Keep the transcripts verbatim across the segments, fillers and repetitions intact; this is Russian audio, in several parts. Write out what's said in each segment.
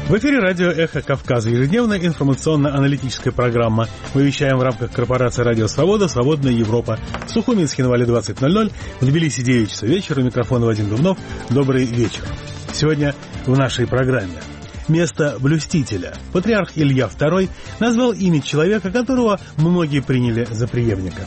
В эфире радио «Эхо Кавказа», ежедневная информационно-аналитическая программа. Мы вещаем в рамках корпорации «Радио Свобода», «Свободная Европа». В Сухуми, Схинвале двадцать ноль ноль, в Тбилиси девять часов вечера. У микрофона Вадим Дубнов. Добрый вечер. Сегодня в нашей программе место блюстителя. Патриарх Илья второй назвал имя человека, которого многие приняли за преемника.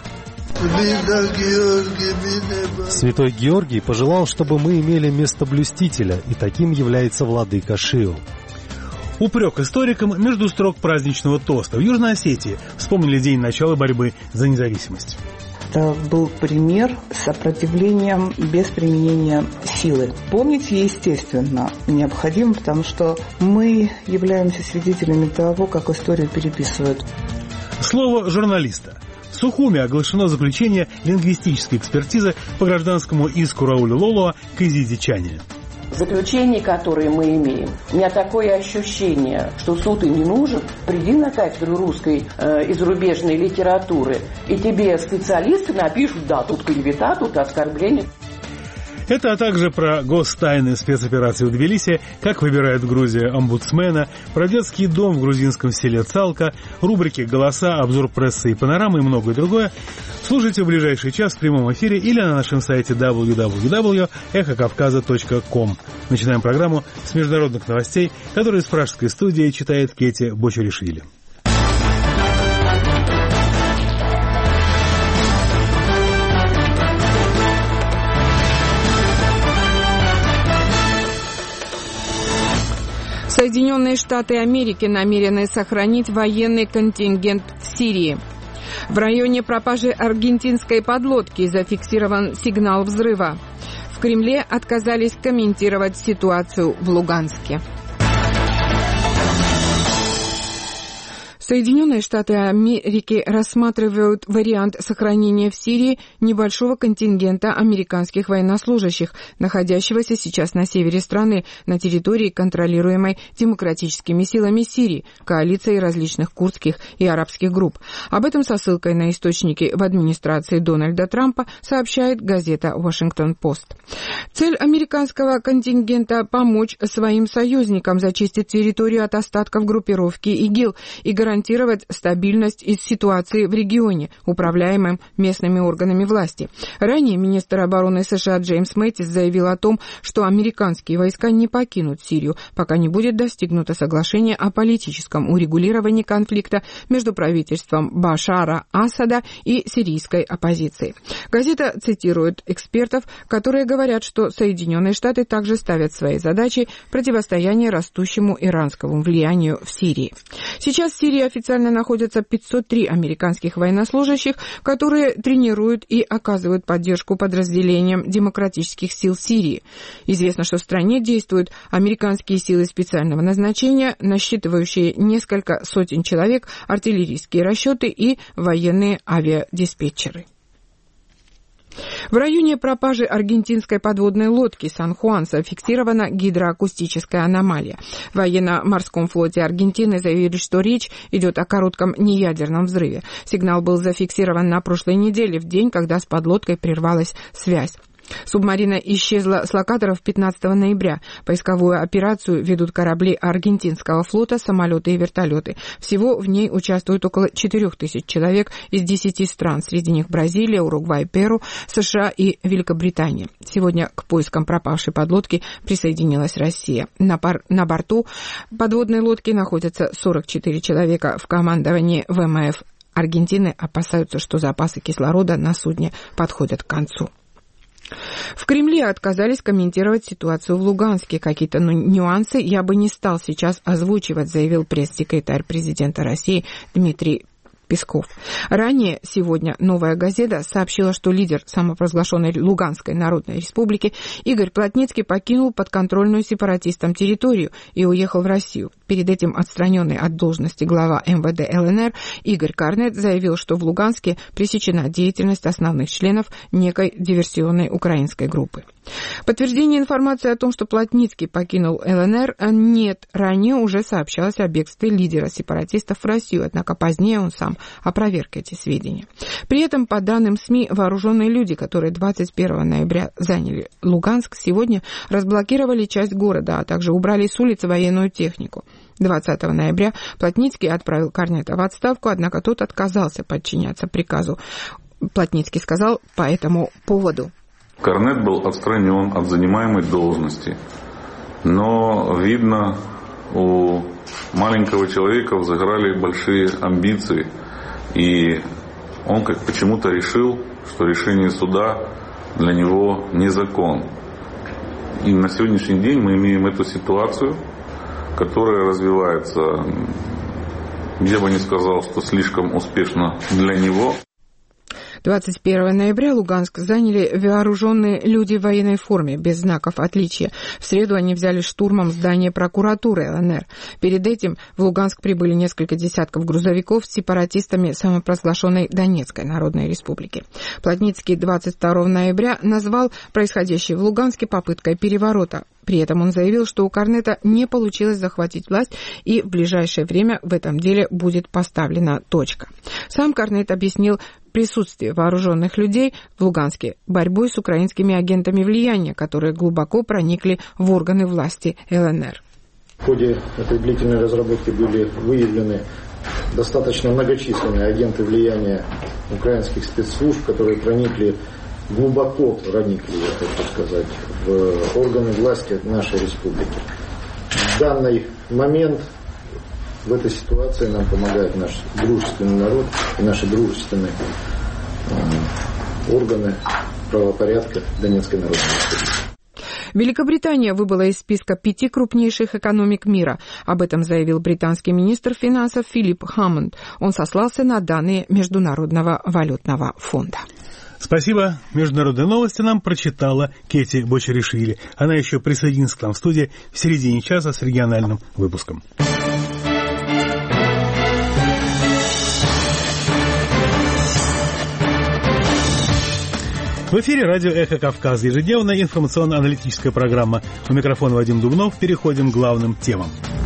Святой Георгий пожелал, чтобы мы имели местоблюстителя, и таким является владыка Шиу. Упрек историкам между строк праздничного тоста. В Южной Осетии вспомнили день начала борьбы за независимость. Это был пример сопротивления без применения силы. Помнить, естественно, необходимо, потому что мы являемся свидетелями того, как историю переписывают. Слово журналиста. В Сухуми оглашено заключение лингвистической экспертизы по гражданскому иску Рауля Лолуа к Изиде Чане. Заключения, которые мы имеем, у меня такое ощущение, что суд и не нужен. Приди на кафедру русской э, и зарубежной литературы, и тебе специалисты напишут, да, тут клевета, тут оскорбление. Это, а также про гостайны спецоперации в Тбилиси, как выбирает Грузия омбудсмена, про детский дом в грузинском селе Цалка, рубрики «Голоса», обзор прессы и панорамы и многое другое. Слушайте в ближайший час в прямом эфире или на нашем сайте дабл ю дабл ю дабл ю точка эхо кавказа точка ком. Начинаем программу с международных новостей, которые из пражской студии читает Кети Бочаришвили. Соединенные Штаты Америки намерены сохранить военный контингент в Сирии. В районе пропажи аргентинской подлодки зафиксирован сигнал взрыва. В Кремле отказались комментировать ситуацию в Луганске. Соединенные Штаты Америки рассматривают вариант сохранения в Сирии небольшого контингента американских военнослужащих, находящегося сейчас на севере страны, на территории, контролируемой демократическими силами Сирии, коалицией различных курдских и арабских групп. Об этом со ссылкой на источники в администрации Дональда Трампа сообщает газета «Вашингтон-Пост». Цель американского контингента – помочь своим союзникам зачистить территорию от остатков группировки ИГИЛ и гарантировать гарантировать стабильность из ситуации в регионе, управляемым местными органами власти. Ранее министр обороны США Джеймс Мэттис заявил о том, что американские войска не покинут Сирию, пока не будет достигнуто соглашение о политическом урегулировании конфликта между правительством Башара Асада и сирийской оппозицией. Газета цитирует экспертов, которые говорят, что Соединенные Штаты также ставят своей задачей противостояние растущему иранскому влиянию в Сирии. Сейчас в Сирии официально находятся пятьсот три американских военнослужащих, которые тренируют и оказывают поддержку подразделениям демократических сил Сирии. Известно, что в стране действуют американские силы специального назначения, насчитывающие несколько сотен человек, артиллерийские расчеты и военные авиадиспетчеры. В районе пропажи аргентинской подводной лодки «Сан-Хуан» зафиксирована гидроакустическая аномалия. В военно-морском флоте Аргентины заявили, что речь идет о коротком неядерном взрыве. Сигнал был зафиксирован на прошлой неделе, в день, когда с подлодкой прервалась связь. Субмарина исчезла с локаторов пятнадцатого ноября. Поисковую операцию ведут корабли аргентинского флота, самолеты и вертолеты. Всего в ней участвуют около четырех тысяч человек из десяти стран. Среди них Бразилия, Уругвай, Перу, США и Великобритания. Сегодня к поискам пропавшей подлодки присоединилась Россия. На, пар... на борту подводной лодки находятся сорок четыре человека. В командовании ВМФ Аргентины опасаются, что запасы кислорода на судне подходят к концу. В Кремле отказались комментировать ситуацию в Луганске. Какие-то нюансы я бы не стал сейчас озвучивать, заявил пресс-секретарь президента России Дмитрий Песков. Ранее сегодня «Новая газета» сообщила, что лидер самопровозглашенной Луганской Народной Республики Игорь Плотницкий покинул подконтрольную сепаратистам территорию и уехал в Россию. Перед этим отстраненный от должности глава эм вэ дэ эл эн эр Игорь Карнет заявил, что в Луганске пресечена деятельность основных членов некой диверсионной украинской группы. Подтверждение информации о том, что Плотницкий покинул ЛНР, нет. Ранее уже сообщалось о бегстве лидера сепаратистов в Россию, однако позднее он сам опроверг эти сведения. При этом, по данным СМИ, вооруженные люди, которые двадцать первого ноября заняли Луганск, сегодня разблокировали часть города, а также убрали с улицы военную технику. двадцатого ноября Плотницкий отправил Корнета в отставку, однако тот отказался подчиняться приказу. Плотницкий сказал по этому поводу: Корнет был отстранен от занимаемой должности, но, видно, у маленького человека взыграли большие амбиции, и он как почему-то решил, что решение суда для него не закон. И на сегодняшний день мы имеем эту ситуацию, которая развивается, я бы не сказал, что слишком успешно для него. двадцать первого ноября Луганск заняли вооруженные люди в военной форме, без знаков отличия. В среду они взяли штурмом здание прокуратуры ЛНР. Перед этим в Луганск прибыли несколько десятков грузовиков с сепаратистами самопровозглашенной Донецкой Народной Республики. Плотницкий двадцать второго ноября назвал происходящее в Луганске попыткой переворота. При этом он заявил, что у Корнета не получилось захватить власть, и в ближайшее время в этом деле будет поставлена точка. Сам Корнет объяснил присутствие вооруженных людей в Луганске борьбой с украинскими агентами влияния, которые глубоко проникли в органы власти ЛНР. В ходе этой длительной разработки были выявлены достаточно многочисленные агенты влияния украинских спецслужб, которые проникли глубоко проникли, я хочу сказать, в органы власти нашей республики. В данный момент, в этой ситуации нам помогает наш дружественный народ и наши дружественные э, органы правопорядка Донецкой Народной Республики. Великобритания выбыла из списка пяти крупнейших экономик мира. Об этом заявил британский министр финансов Филипп Хаммонд. Он сослался на данные Международного валютного фонда. Спасибо. Международные новости нам прочитала Кети Бочаришвили. Она еще присоединится к нам в студии в середине часа с региональным выпуском. В эфире радио «Эхо Кавказа», ежедневная информационно-аналитическая программа. У микрофона Вадим Дубнов. Переходим к главным темам.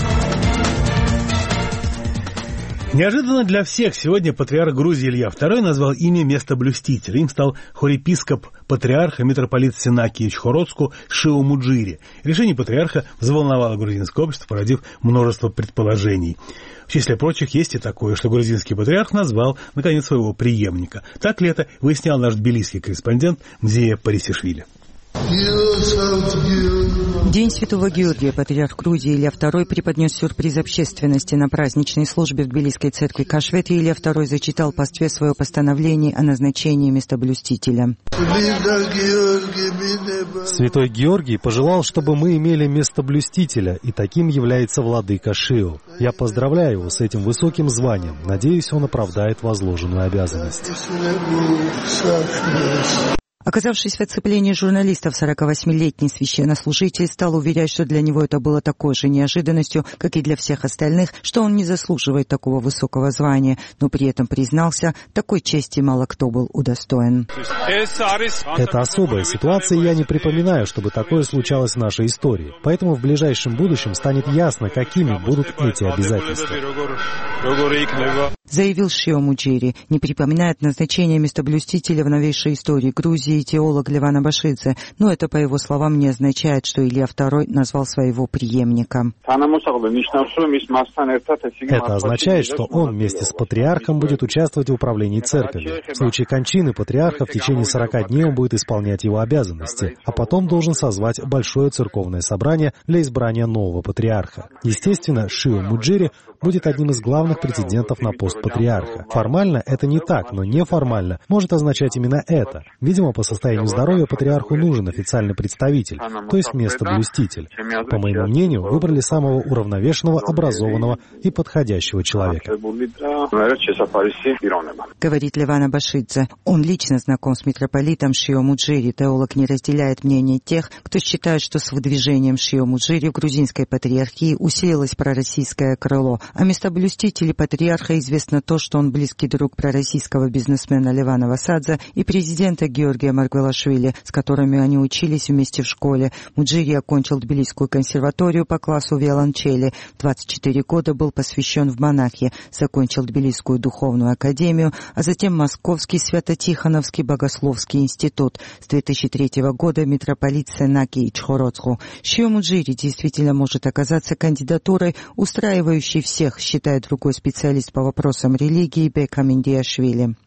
Неожиданно для всех сегодня патриарх Грузии Илья второй назвал имя местоблюстителя. Им стал хорепископ патриарха митрополит Синакиевич Хородску Шио Муджири. Решение патриарха взволновало грузинское общество, породив множество предположений. В числе прочих есть и такое, что грузинский патриарх назвал, наконец, своего преемника. Так ли это, выяснял наш тбилисский корреспондент Мзея Парисишвили. День Святого Георгия патриарх Грузии Илья второй преподнес сюрприз общественности. На праздничной службе в тбилисской церкви Кашвети Илья второй зачитал пастве свое постановление о назначении местоблюстителя. Святой Георгий пожелал, чтобы мы имели местоблюстителя, и таким является владыка Шио. Я поздравляю его с этим высоким званием. Надеюсь, он оправдает возложенную обязанность. Оказавшись в оцеплении журналистов, сорокавосьмилетний священнослужитель стал уверять, что для него это было такой же неожиданностью, как и для всех остальных, что он не заслуживает такого высокого звания, но при этом признался, такой чести мало кто был удостоен. Это особая ситуация, и я не припоминаю, чтобы такое случалось в нашей истории. Поэтому в ближайшем будущем станет ясно, какими будут эти обязательства. Заявил Шио Муджири, не припоминает назначение местоблюстителя в новейшей истории Грузии теолог Леван Абашидзе, но это, по его словам, не означает, что Илья второй назвал своего преемника. Это означает, что он вместе с патриархом будет участвовать в управлении церковью. В случае кончины патриарха в течение сорока дней он будет исполнять его обязанности, а потом должен созвать большое церковное собрание для избрания нового патриарха. Естественно, Шио Муджири будет одним из главных претендентов на пост патриарха. Формально это не так, но неформально может означать именно это. Видимо, по состоянию здоровья патриарху нужен официальный представитель, то есть местоблюститель. По моему мнению, выбрали самого уравновешенного, образованного и подходящего человека. Говорит Леван Абашидзе. Он лично знаком с митрополитом Шио Муджири. Теолог не разделяет мнение тех, кто считает, что с выдвижением Шио Муджири в грузинской патриархии усилилось пророссийское крыло. О местоблюстителе патриарха известно то, что он близкий друг пророссийского бизнесмена Левана Васадзе и президента Георгия Георгия Маргвелашвили, с которыми они учились вместе в школе. Муджири окончил Тбилисскую консерваторию по классу виолончели. В двадцать четыре года был посвящен в монахи. Закончил Тбилисскую духовную академию, а затем Московский Свято-Тихоновский богословский институт. С две тысячи третьего года митрополит Сенаки Ичхородску. Шио Муджири действительно может оказаться кандидатурой, устраивающей всех, считает другой специалист по вопросам религии Бека Миндиашвили.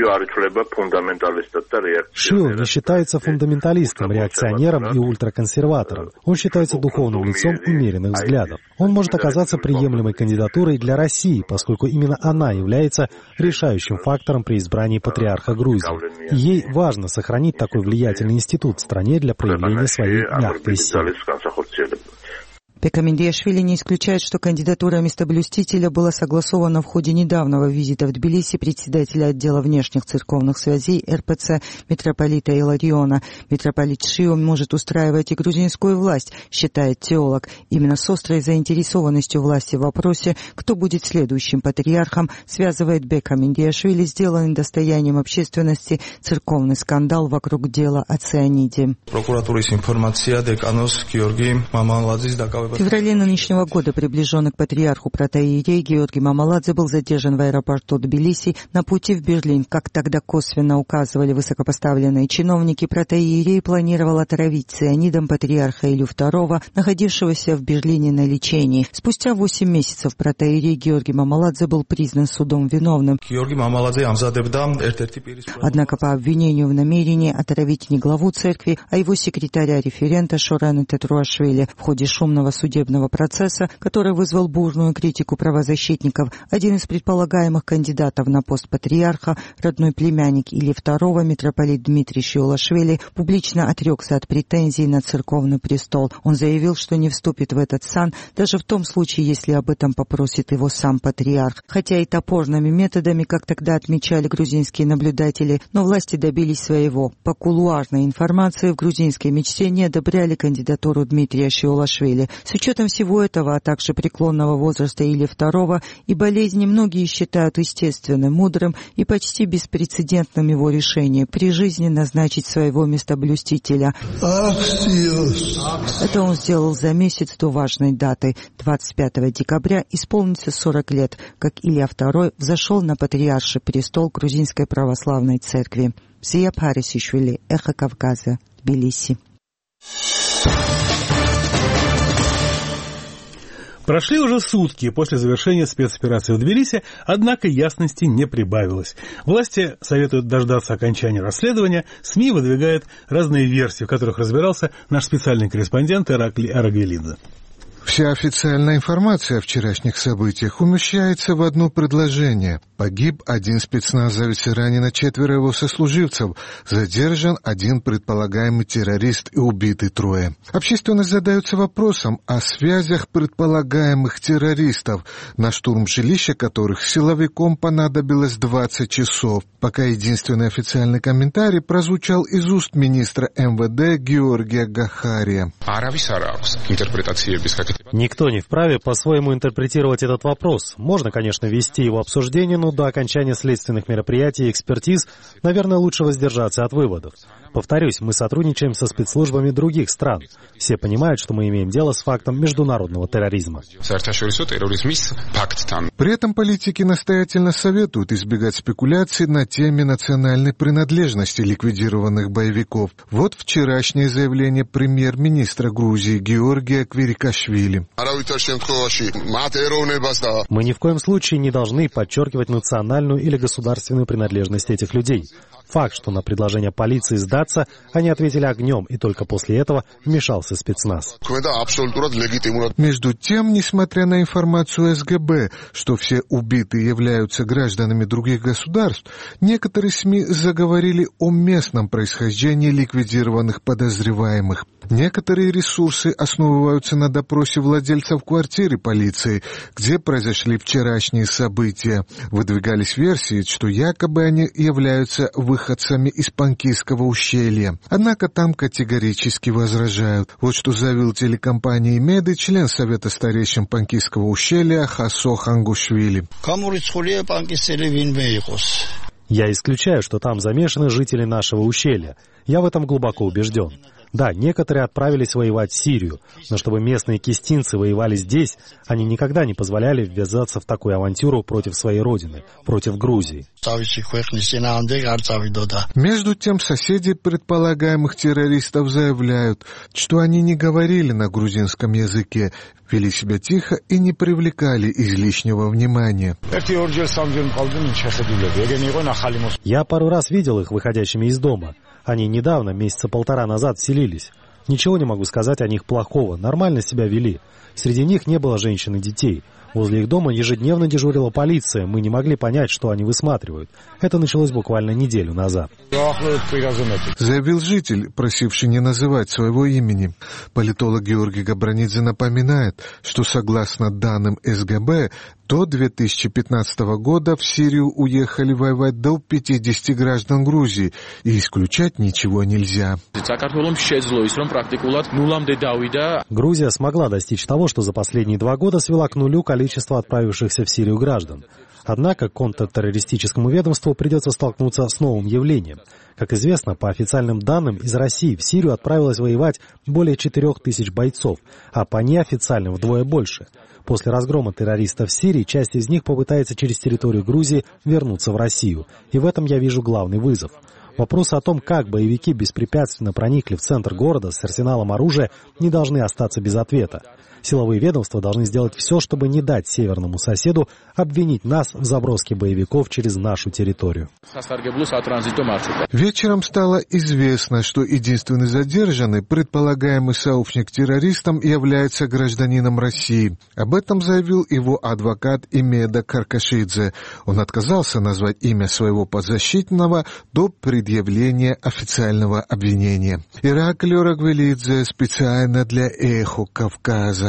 Шио не считается фундаменталистом, реакционером и ультраконсерватором. Он считается духовным лицом умеренных взглядов. Он может оказаться приемлемой кандидатурой для России, поскольку именно она является решающим фактором при избрании патриарха Грузии. И ей важно сохранить такой влиятельный институт в стране для проявления своей мягкой силы. Бека Миндиашвили не исключает, что кандидатура местоблюстителя была согласована в ходе недавнего визита в Тбилиси председателя отдела внешних церковных связей эр пэ цэ митрополита Илариона. Митрополит Шио может устраивать и грузинскую власть, считает теолог. Именно с острой заинтересованностью власти в вопросе, кто будет следующим патриархом, связывает Бека Миндиашвили сделанный достоянием общественности церковный скандал вокруг дела о цианиде. В феврале нынешнего года приближенный к патриарху протоиерей Георгий Мамаладзе был задержан в аэропорту Тбилиси на пути в Берлин. Как тогда косвенно указывали высокопоставленные чиновники, протоиерей планировал отравить цианидом патриарха Илью второго, находившегося в Берлине на лечении. Спустя восемь месяцев протоиерей Георгий Мамаладзе был признан судом виновным. Однако по обвинению в намерении отравить не главу церкви, а его секретаря-референта Шорена Тетруашвили в ходе шумного судебного процесса, который вызвал бурную критику правозащитников, один из предполагаемых кандидатов на пост патриарха, родной племянник Ильи второго, митрополит Дмитрий Шиолашвили, публично отрекся от претензий на церковный престол. Он заявил, что не вступит в этот сан, даже в том случае, если об этом попросит его сам патриарх. Хотя и топорными методами, как тогда отмечали грузинские наблюдатели, но власти добились своего. По кулуарной информации в грузинской мечте не одобряли кандидатуру Дмитрия Шиолашвили. С учетом всего этого, а также преклонного возраста Ильи второго и болезни, многие считают естественным, мудрым и почти беспрецедентным его решение при жизни назначить своего местоблюстителя. Это он сделал за месяц до важной даты. двадцать пятого декабря исполнится сорок лет, как Илья второй взошел на патриарший престол Грузинской православной церкви. Зия Парисишвили, Эхо Кавказа, Тбилиси. Прошли уже сутки после завершения спецоперации в Тбилиси, однако ясности не прибавилось. Власти советуют дождаться окончания расследования, СМИ выдвигают разные версии, в которых разбирался наш специальный корреспондент Ираклий Арагвелидзе. Вся официальная информация о вчерашних событиях умещается в одно предложение. Погиб один спецназовец и ранено четверо его сослуживцев. Задержан один предполагаемый террорист и убиты трое. Общественность задается вопросом о связях предполагаемых террористов, на штурм жилища которых силовикам понадобилось двадцать часов, пока единственный официальный комментарий прозвучал из уст министра эм вэ дэ Георгия Гахария. Никто не вправе по-своему интерпретировать этот вопрос. Можно, конечно, вести его обсуждение, но до окончания следственных мероприятий и экспертиз, наверное, лучше воздержаться от выводов. Повторюсь, мы сотрудничаем со спецслужбами других стран. Все понимают, что мы имеем дело с фактом международного терроризма. При этом политики настоятельно советуют избегать спекуляций на теме национальной принадлежности ликвидированных боевиков. Вот вчерашнее заявление премьер-министра Грузии Георгия Квирикашвили. Мы ни в коем случае не должны подчеркивать национальную или государственную принадлежность этих людей. Факт, что на предложение полиции сдаться они ответили огнем, и только после этого вмешался спецназ. Между тем, несмотря на информацию эс гэ бэ, что все убитые являются гражданами других государств, некоторые СМИ заговорили о местном происхождении ликвидированных подозреваемых. Некоторые ресурсы основываются на допросе владельцев квартиры полиции, где произошли вчерашние события. Выдвигались версии, что якобы они являются выходцами из Панкийского ущелья. Однако там категорически возражают. Вот что заявил телекомпании «Меды» член Совета старейшин Панкийского ущелья Хасо Хангушвили. Я исключаю, что там замешаны жители нашего ущелья. Я в этом глубоко убежден. Да, некоторые отправились воевать в Сирию, но чтобы местные кистинцы воевали здесь, они никогда не позволяли ввязаться в такую авантюру против своей родины, против Грузии. Между тем, соседи предполагаемых террористов заявляют, что они не говорили на грузинском языке, вели себя тихо и не привлекали излишнего внимания. Я пару раз видел их выходящими из дома. Они недавно, месяца полтора назад, селились. Ничего не могу сказать о них плохого, нормально себя вели. Среди них не было женщин и детей. Возле их дома ежедневно дежурила полиция, мы не могли понять, что они высматривают. Это началось буквально неделю назад. Заявил житель, просивший не называть своего имени. Политолог Георгий Габранидзе напоминает, что согласно данным эс гэ бэ, до две тысячи пятнадцатого года в Сирию уехали воевать до пятидесяти граждан Грузии, и исключать ничего нельзя. Грузия смогла достичь того, что за последние два года свела к нулю количество отправившихся в Сирию граждан. Однако контртеррористическому ведомству придется столкнуться с новым явлением. Как известно, по официальным данным, из России в Сирию отправилось воевать более четырех тысяч бойцов, а по неофициальным вдвое больше. После разгрома террористов в Сирии часть из них попытается через территорию Грузии вернуться в Россию. И в этом я вижу главный вызов. Вопросы о том, как боевики беспрепятственно проникли в центр города с арсеналом оружия, не должны остаться без ответа. Силовые ведомства должны сделать все, чтобы не дать северному соседу обвинить нас в заброске боевиков через нашу территорию. Вечером стало известно, что единственный задержанный, предполагаемый сообщник террористам, является гражданином России. Об этом заявил его адвокат Имеда Каркашидзе. Он отказался назвать имя своего подзащитного до предъявления официального обвинения. Ираклий Рагвелидзе специально для «Эхо Кавказа».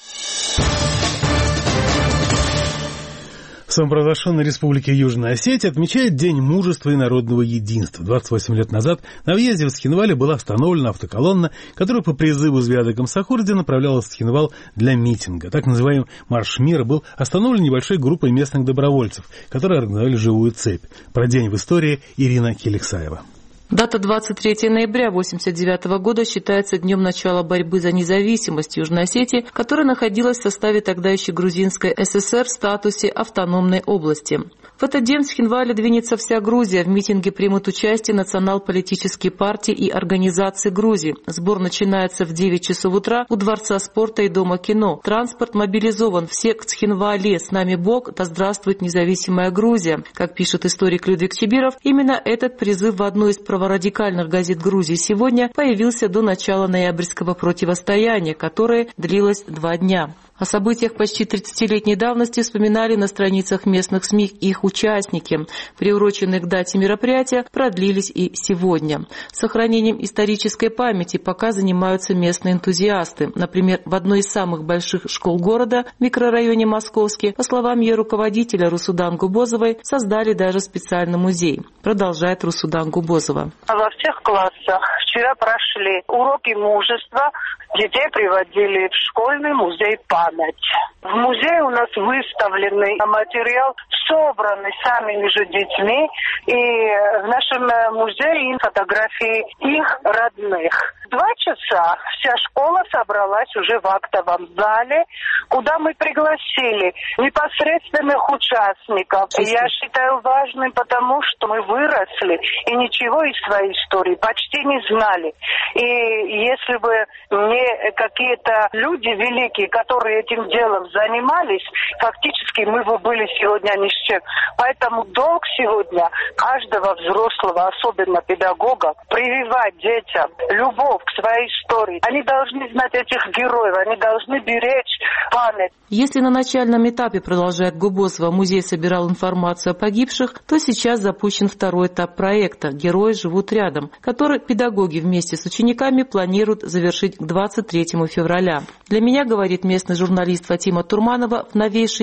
В самопровозглашенной республике Южная Осетия отмечает День мужества и народного единства. двадцать восемь лет назад на въезде в Цхинвале была остановлена автоколонна, которая по призыву Звяды Камсахурди направлялась в Цхинвал для митинга. Так называемый «Марш мира» был остановлен небольшой группой местных добровольцев, которые организовали живую цепь. Про день в истории Ирина Келексаева. Дата двадцать третьего ноября тысяча девятьсот восемьдесят девятого года считается днем начала борьбы за независимость Южной Осетии, которая находилась в составе тогда еще Грузинской эс эс эр в статусе автономной области. В этот день в Цхинвале двинется вся Грузия. В митинге примут участие национал-политические партии и организации Грузии. Сбор начинается в девять часов утра у Дворца спорта и Дома кино. Транспорт мобилизован. Все к Цхинвале. С нами Бог. Да здравствует независимая Грузия. Как пишет историк Людвиг Чибиров, именно этот призыв в одной из праворадикальных газет Грузии сегодня появился до начала ноябрьского противостояния, которое длилось два дня. О событиях почти тридцатилетней давности вспоминали на страницах местных СМИ их участники. Приуроченные к дате мероприятия продлились и сегодня. Сохранением исторической памяти пока занимаются местные энтузиасты. Например, в одной из самых больших школ города, в микрорайоне Московский, по словам ее руководителя Русудан Губозовой, создали даже специальный музей. Продолжает Русудан Губозова. Во всех классах вчера прошли уроки мужества. Детей приводили в школьный музей «Память». В музее у нас выставленный материал, собранный самими же детьми. И в нашем музее фотографии их родных. Два часа вся школа собралась уже в актовом зале, куда мы пригласили непосредственных участников. Я считаю важным, потому что мы выросли и ничего из своей истории почти не знали. И если бы не какие-то люди великие, которые этим делом занимались, фактически мы бы были сегодня ни с чем. Поэтому долг сегодня каждого взрослого, особенно педагога, прививать детям любовь к своей истории. Они должны знать этих героев, они должны беречь память. Если на начальном этапе, продолжает Губозова, музей собирал информацию о погибших, то сейчас запущен второй этап проекта «Герои живут рядом», который педагоги вместе с учениками планируют завершить к двадцать третьему февраля. Для меня, говорит местный журналист Фатима Турманова, в новейшей истории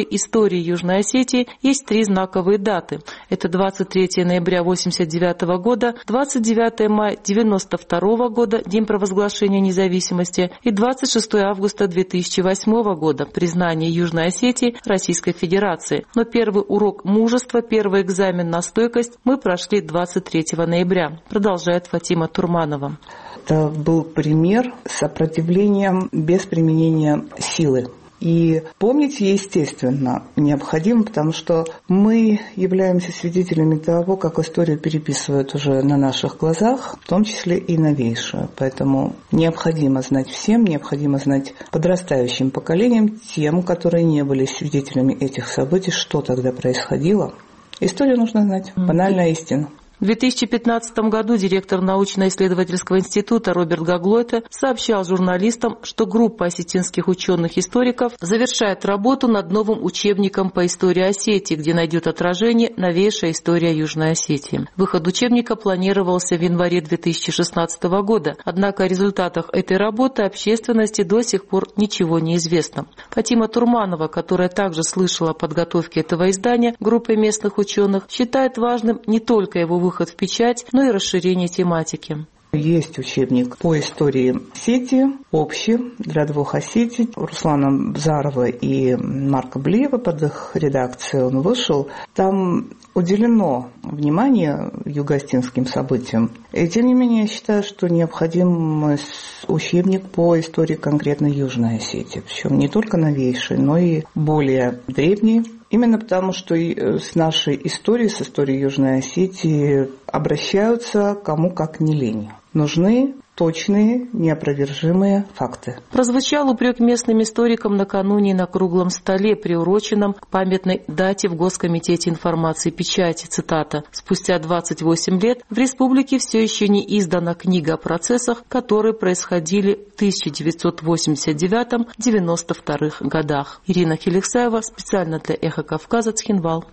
истории Южной Осетии есть три знаковые даты. Это двадцать третьего ноября восемьдесят девятого года, двадцать девятого мая девяносто второго года, день провозглашения независимости, и двадцать шестого августа две тысячи восьмого года, признание Южной Осетии Российской Федерации. Но первый урок мужества, первый экзамен на стойкость мы прошли двадцать третьего ноября, продолжает Фатима Турманова. Это был пример сопротивления без применения силы. И помнить, естественно, необходимо, потому что мы являемся свидетелями того, как историю переписывают уже на наших глазах, в том числе и новейшую. Поэтому необходимо знать всем, необходимо знать подрастающим поколениям, тем, которые не были свидетелями этих событий, что тогда происходило. Историю нужно знать, банальная истина. В две тысячи пятнадцатом году директор научно-исследовательского института Роберт Гаглойте сообщал журналистам, что группа осетинских ученых-историков завершает работу над новым учебником по истории Осетии, где найдет отражение новейшая история Южной Осетии. Выход учебника планировался в январе две тысячи шестнадцатого года, однако о результатах этой работы общественности до сих пор ничего не известно. Фатима Турманова, которая также слышала о подготовке этого издания группой местных ученых, считает важным не только его выход в печать, но и расширение тематики. Есть учебник по истории Осетии, общий, для двух Осетий. Руслана Бзарова и Марка Блиева, под их редакцией он вышел. Там уделено внимание юго-осетинским событиям. И тем не менее, я считаю, что необходим учебник по истории конкретно Южной Осетии. Причем не только новейший, но и более древний. Именно потому, что с нашей историей, с историей Южной Осетии обращаются кому как не лень. Нужны точные, неопровержимые факты. Прозвучал упрек местным историкам накануне на круглом столе, приуроченном к памятной дате в Госкомитете информации и печати. Цитата. «Спустя двадцать восемь лет в республике все еще не издана книга о процессах, которые происходили в тысяча девятьсот восемьдесят девятом — девяносто втором годах». Ирина Хеликсаева, специально для «Эхо Кавказа», Цхинвал.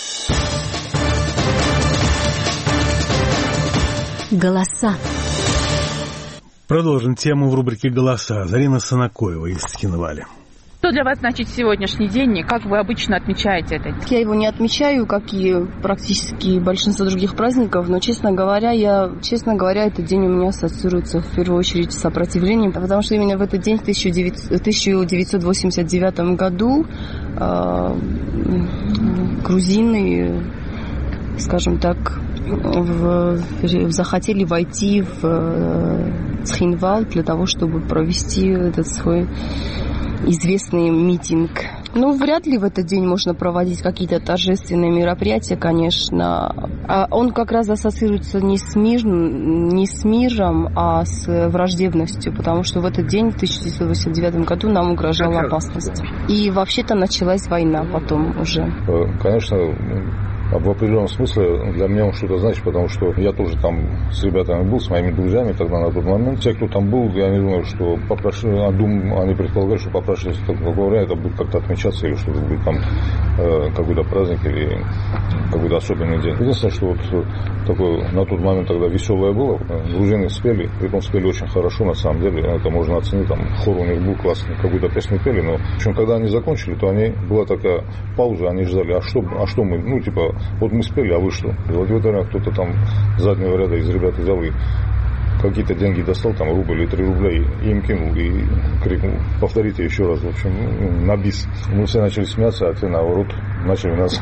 Голоса. Продолжим тему в рубрике «Голоса». Зарина Санакоева из Цхинваля. Что для вас значит сегодняшний день и как вы обычно отмечаете это? Я его не отмечаю, как и практически большинство других праздников, но, честно говоря, я, честно говоря, этот день у меня ассоциируется в первую очередь с сопротивлением, потому что именно в этот день, в тысяча девятьсот восемьдесят девятом году, э, грузины, скажем так, в, захотели войти в э, Цхинвал для того, чтобы провести этот свой известный митинг. Ну, вряд ли в этот день можно проводить какие-то торжественные мероприятия, конечно. А он как раз ассоциируется не с, мир, не с миром, а с враждебностью, потому что в этот день, в тысяча девятьсот восемьдесят девятом году, нам угрожала опасность. И вообще-то началась война потом уже. Конечно, в определенном смысле для меня он что-то значит, потому что я тоже там с ребятами был, с моими друзьями тогда на тот момент. Те, кто там был, я не думаю, что попрошение, они предполагали, что попрошение такого время это будет как-то отмечаться или что-то будет там э, какой-то праздник или какой-то особенный день. Единственное, что вот такое на тот момент тогда веселое было, грузины спели, притом спели очень хорошо, на самом деле, это можно оценить, там хор у них был классный, какую-то песню пели, но в общем, когда они закончили, то они, была такая пауза, они ждали, а что, а что мы, ну типа, вот мы спели, а вы что? И вот в это время кто-то там с заднего ряда из ребят взял и какие-то деньги достал, там рубль или три рубля, и им кинул, и крикнул, повторите еще раз, в общем, ну, на бис. Мы все начали смеяться, а те, наоборот, начали нас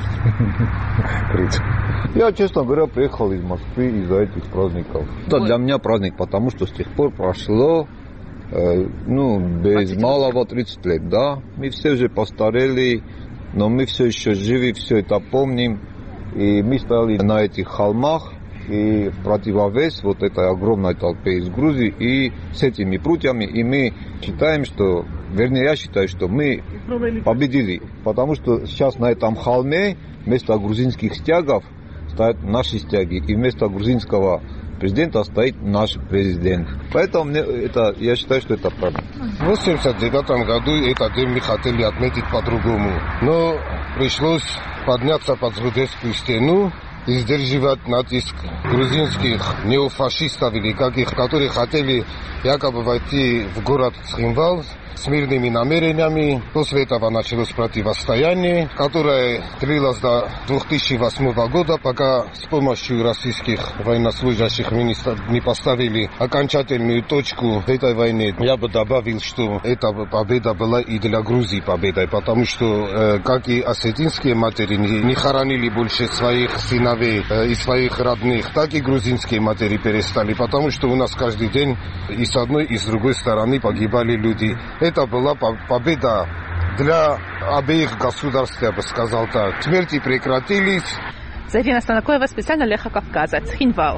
крыть. Я, честно говоря, приехал из Москвы из-за этих праздников. Это для меня праздник, потому что с тех пор прошло, э, ну, без малого тридцать лет, да. Мы все уже постарели, но мы все еще живы, все это помним. И мы стояли на этих холмах, и в противовес вот этой огромной толпе из Грузии, и с этими прутьями, и мы считаем, что, вернее, я считаю, что мы победили, потому что сейчас на этом холме вместо грузинских стягов стоят наши стяги, и вместо грузинского президента стоит наш президент. Поэтому мне это, я считаю, что это правда. В восемьдесят девятом году этот день мы хотели отметить по-другому, но пришлось подняться под Зрудевскую стену и сдерживать натиск грузинских неофашистов или каких, которые хотели якобы войти в город Цхинвал с мирными намерениями. После этого началось противостояние, которое длилось до две тысячи восьмого года, пока с помощью российских военнослужащих министров не поставили окончательную точку в этой войне. Я бы добавил, что эта победа была и для Грузии победой, потому что, э, как и осетинские матери не, не хоронили больше своих сыновей э, и своих родных, так и грузинские матери перестали, потому что у нас каждый день и с одной, и с другой стороны погибали люди. Это была победа для обеих государств, я бы сказал так. Смерти прекратились. Зарина Станакоева, специально Леха Кавказа, Цхинвал.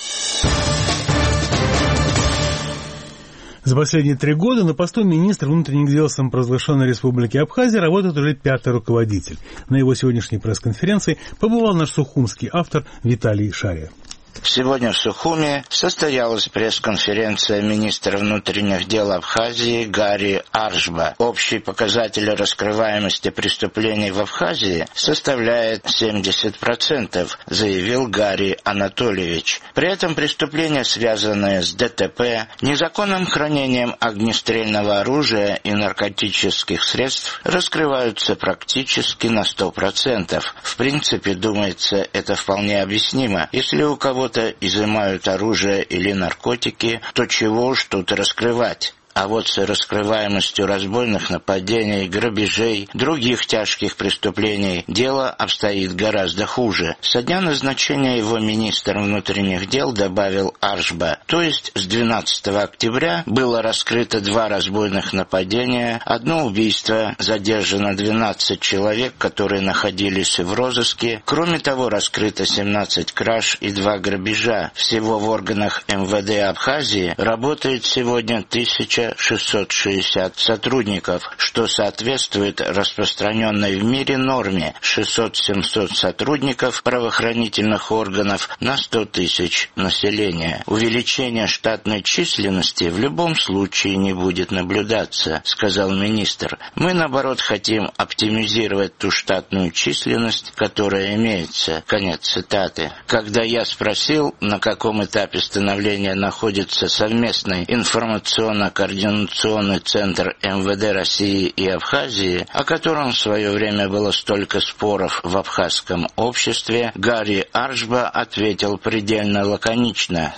За последние три года на посту министра внутренних дел самопровозглашенной республики Абхазия работает уже пятый руководитель. На его сегодняшней пресс-конференции побывал наш сухумский автор Виталий Шария. Сегодня в Сухуме состоялась пресс-конференция министра внутренних дел Абхазии Гари Аржба. Общий показатель раскрываемости преступлений в Абхазии составляет семьдесят процентов, заявил Гари Анатольевич. При этом преступления, связанные с ДТП, незаконным хранением огнестрельного оружия и наркотических средств, раскрываются практически на сто процентов. В принципе, думается, это вполне объяснимо. Если у кого-то изымают оружие или наркотики, то чего уж тут раскрывать? А вот с раскрываемостью разбойных нападений, грабежей, других тяжких преступлений дело обстоит гораздо хуже. Со дня назначения его министром внутренних дел, добавил Аржба, то есть с двенадцатого октября было раскрыто два разбойных нападения, одно убийство, задержано двенадцать человек, которые находились в розыске. Кроме того, раскрыто семнадцать краж и два грабежа. Всего в органах эм вэ дэ Абхазии работает сегодня тысяча шестьсот шестьдесят сотрудников, что соответствует распространенной в мире норме шестьсот-семьсот сотрудников правоохранительных органов на сто тысяч населения. Увеличение штатной численности в любом случае не будет наблюдаться, сказал министр. Мы, наоборот, хотим оптимизировать ту штатную численность, которая имеется. Конец цитаты. Когда я спросил, на каком этапе становления находится совместный информационно-координационный Координационный центр эм вэ дэ России и Абхазии, о котором в свое время было столько споров в абхазском обществе, Гари Аржба ответил предельно лаконично.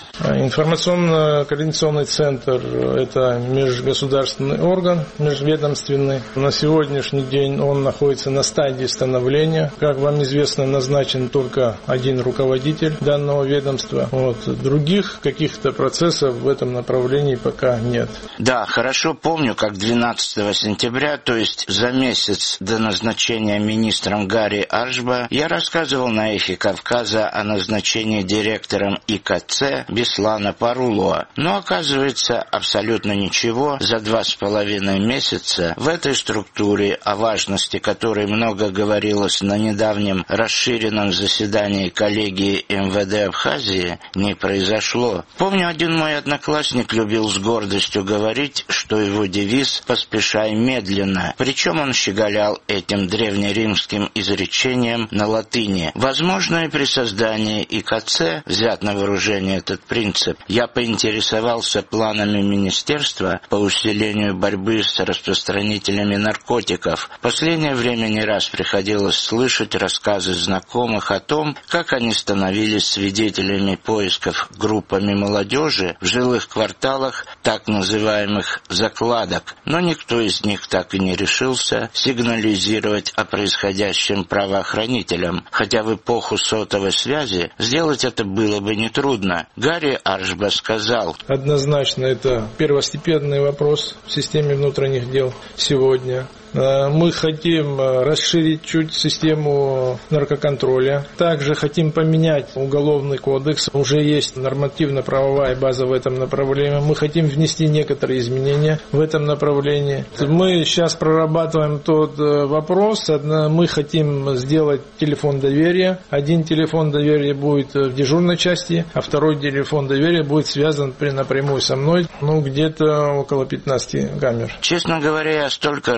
Информационно-координационный центр – это межгосударственный орган, межведомственный. На сегодняшний день он находится на стадии становления. Как вам известно, назначен только один руководитель данного ведомства. Вот. Других каких-то процессов в этом направлении пока нет. Да, хорошо помню, как двенадцатого сентября, то есть за месяц до назначения министром Гари Аржба, я рассказывал на «Эхе Кавказа» о назначении директором и ка цэ Беслана Парулова. Но оказывается, абсолютно ничего за два с половиной месяца в этой структуре, о важности которой много говорилось на недавнем расширенном заседании коллегии эм вэ дэ Абхазии, не произошло. Помню, один мой одноклассник любил с гордостью говорить, что его девиз «поспешай медленно», причем он щеголял этим древнеримским изречением на латыни. Возможно, и при создании и ка цэ взят на вооружение этот принцип. Я поинтересовался планами министерства по усилению борьбы с распространителями наркотиков. В последнее время не раз приходилось слышать рассказы знакомых о том, как они становились свидетелями поисков группами молодежи в жилых кварталах так называемых закладок, но никто из них так и не решился сигнализировать о происходящем правоохранителям, хотя в эпоху сотовой связи сделать это было бы нетрудно. Гари Аржба сказал: однозначно это первостепенный вопрос в системе внутренних дел сегодня. Мы хотим расширить чуть систему наркоконтроля. Также хотим поменять уголовный кодекс. Уже есть нормативно-правовая база в этом направлении. Мы хотим внести некоторые изменения в этом направлении. Мы сейчас прорабатываем тот вопрос. Мы хотим сделать телефон доверия. Один телефон доверия будет в дежурной части, а второй телефон доверия будет связан напрямую со мной. Ну, где-то около пятнадцати камер. Честно говоря, я столько раз слышал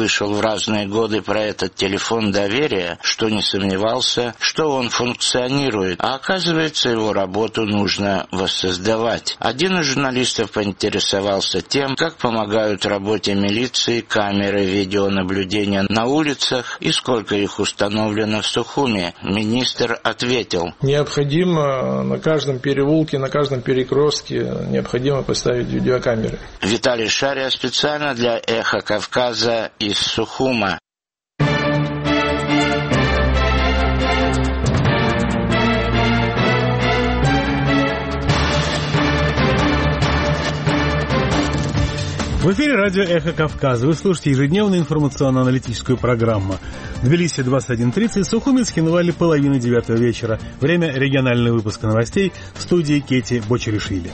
слышал в разные годы про этот телефон доверия, что не сомневался, что он функционирует, а оказывается, его работу нужно воссоздавать. Один из журналистов поинтересовался тем, как помогают работе милиции камеры видеонаблюдения на улицах и сколько их установлено в Сухуми. Министр ответил: необходимо на каждом переулке, на каждом перекрестке необходимо поставить видеокамеры. Виталий Шария специально для «Эхо Кавказа» из Сухума. В эфире радио «Эхо Кавказа». Вы слушаете ежедневную информационно-аналитическую программу. В Тбилиси двадцать один тридцать, Сухуми, Цхинвале половина девятого вечера. Время регионального выпуска новостей в студии Кети Бочеришвили.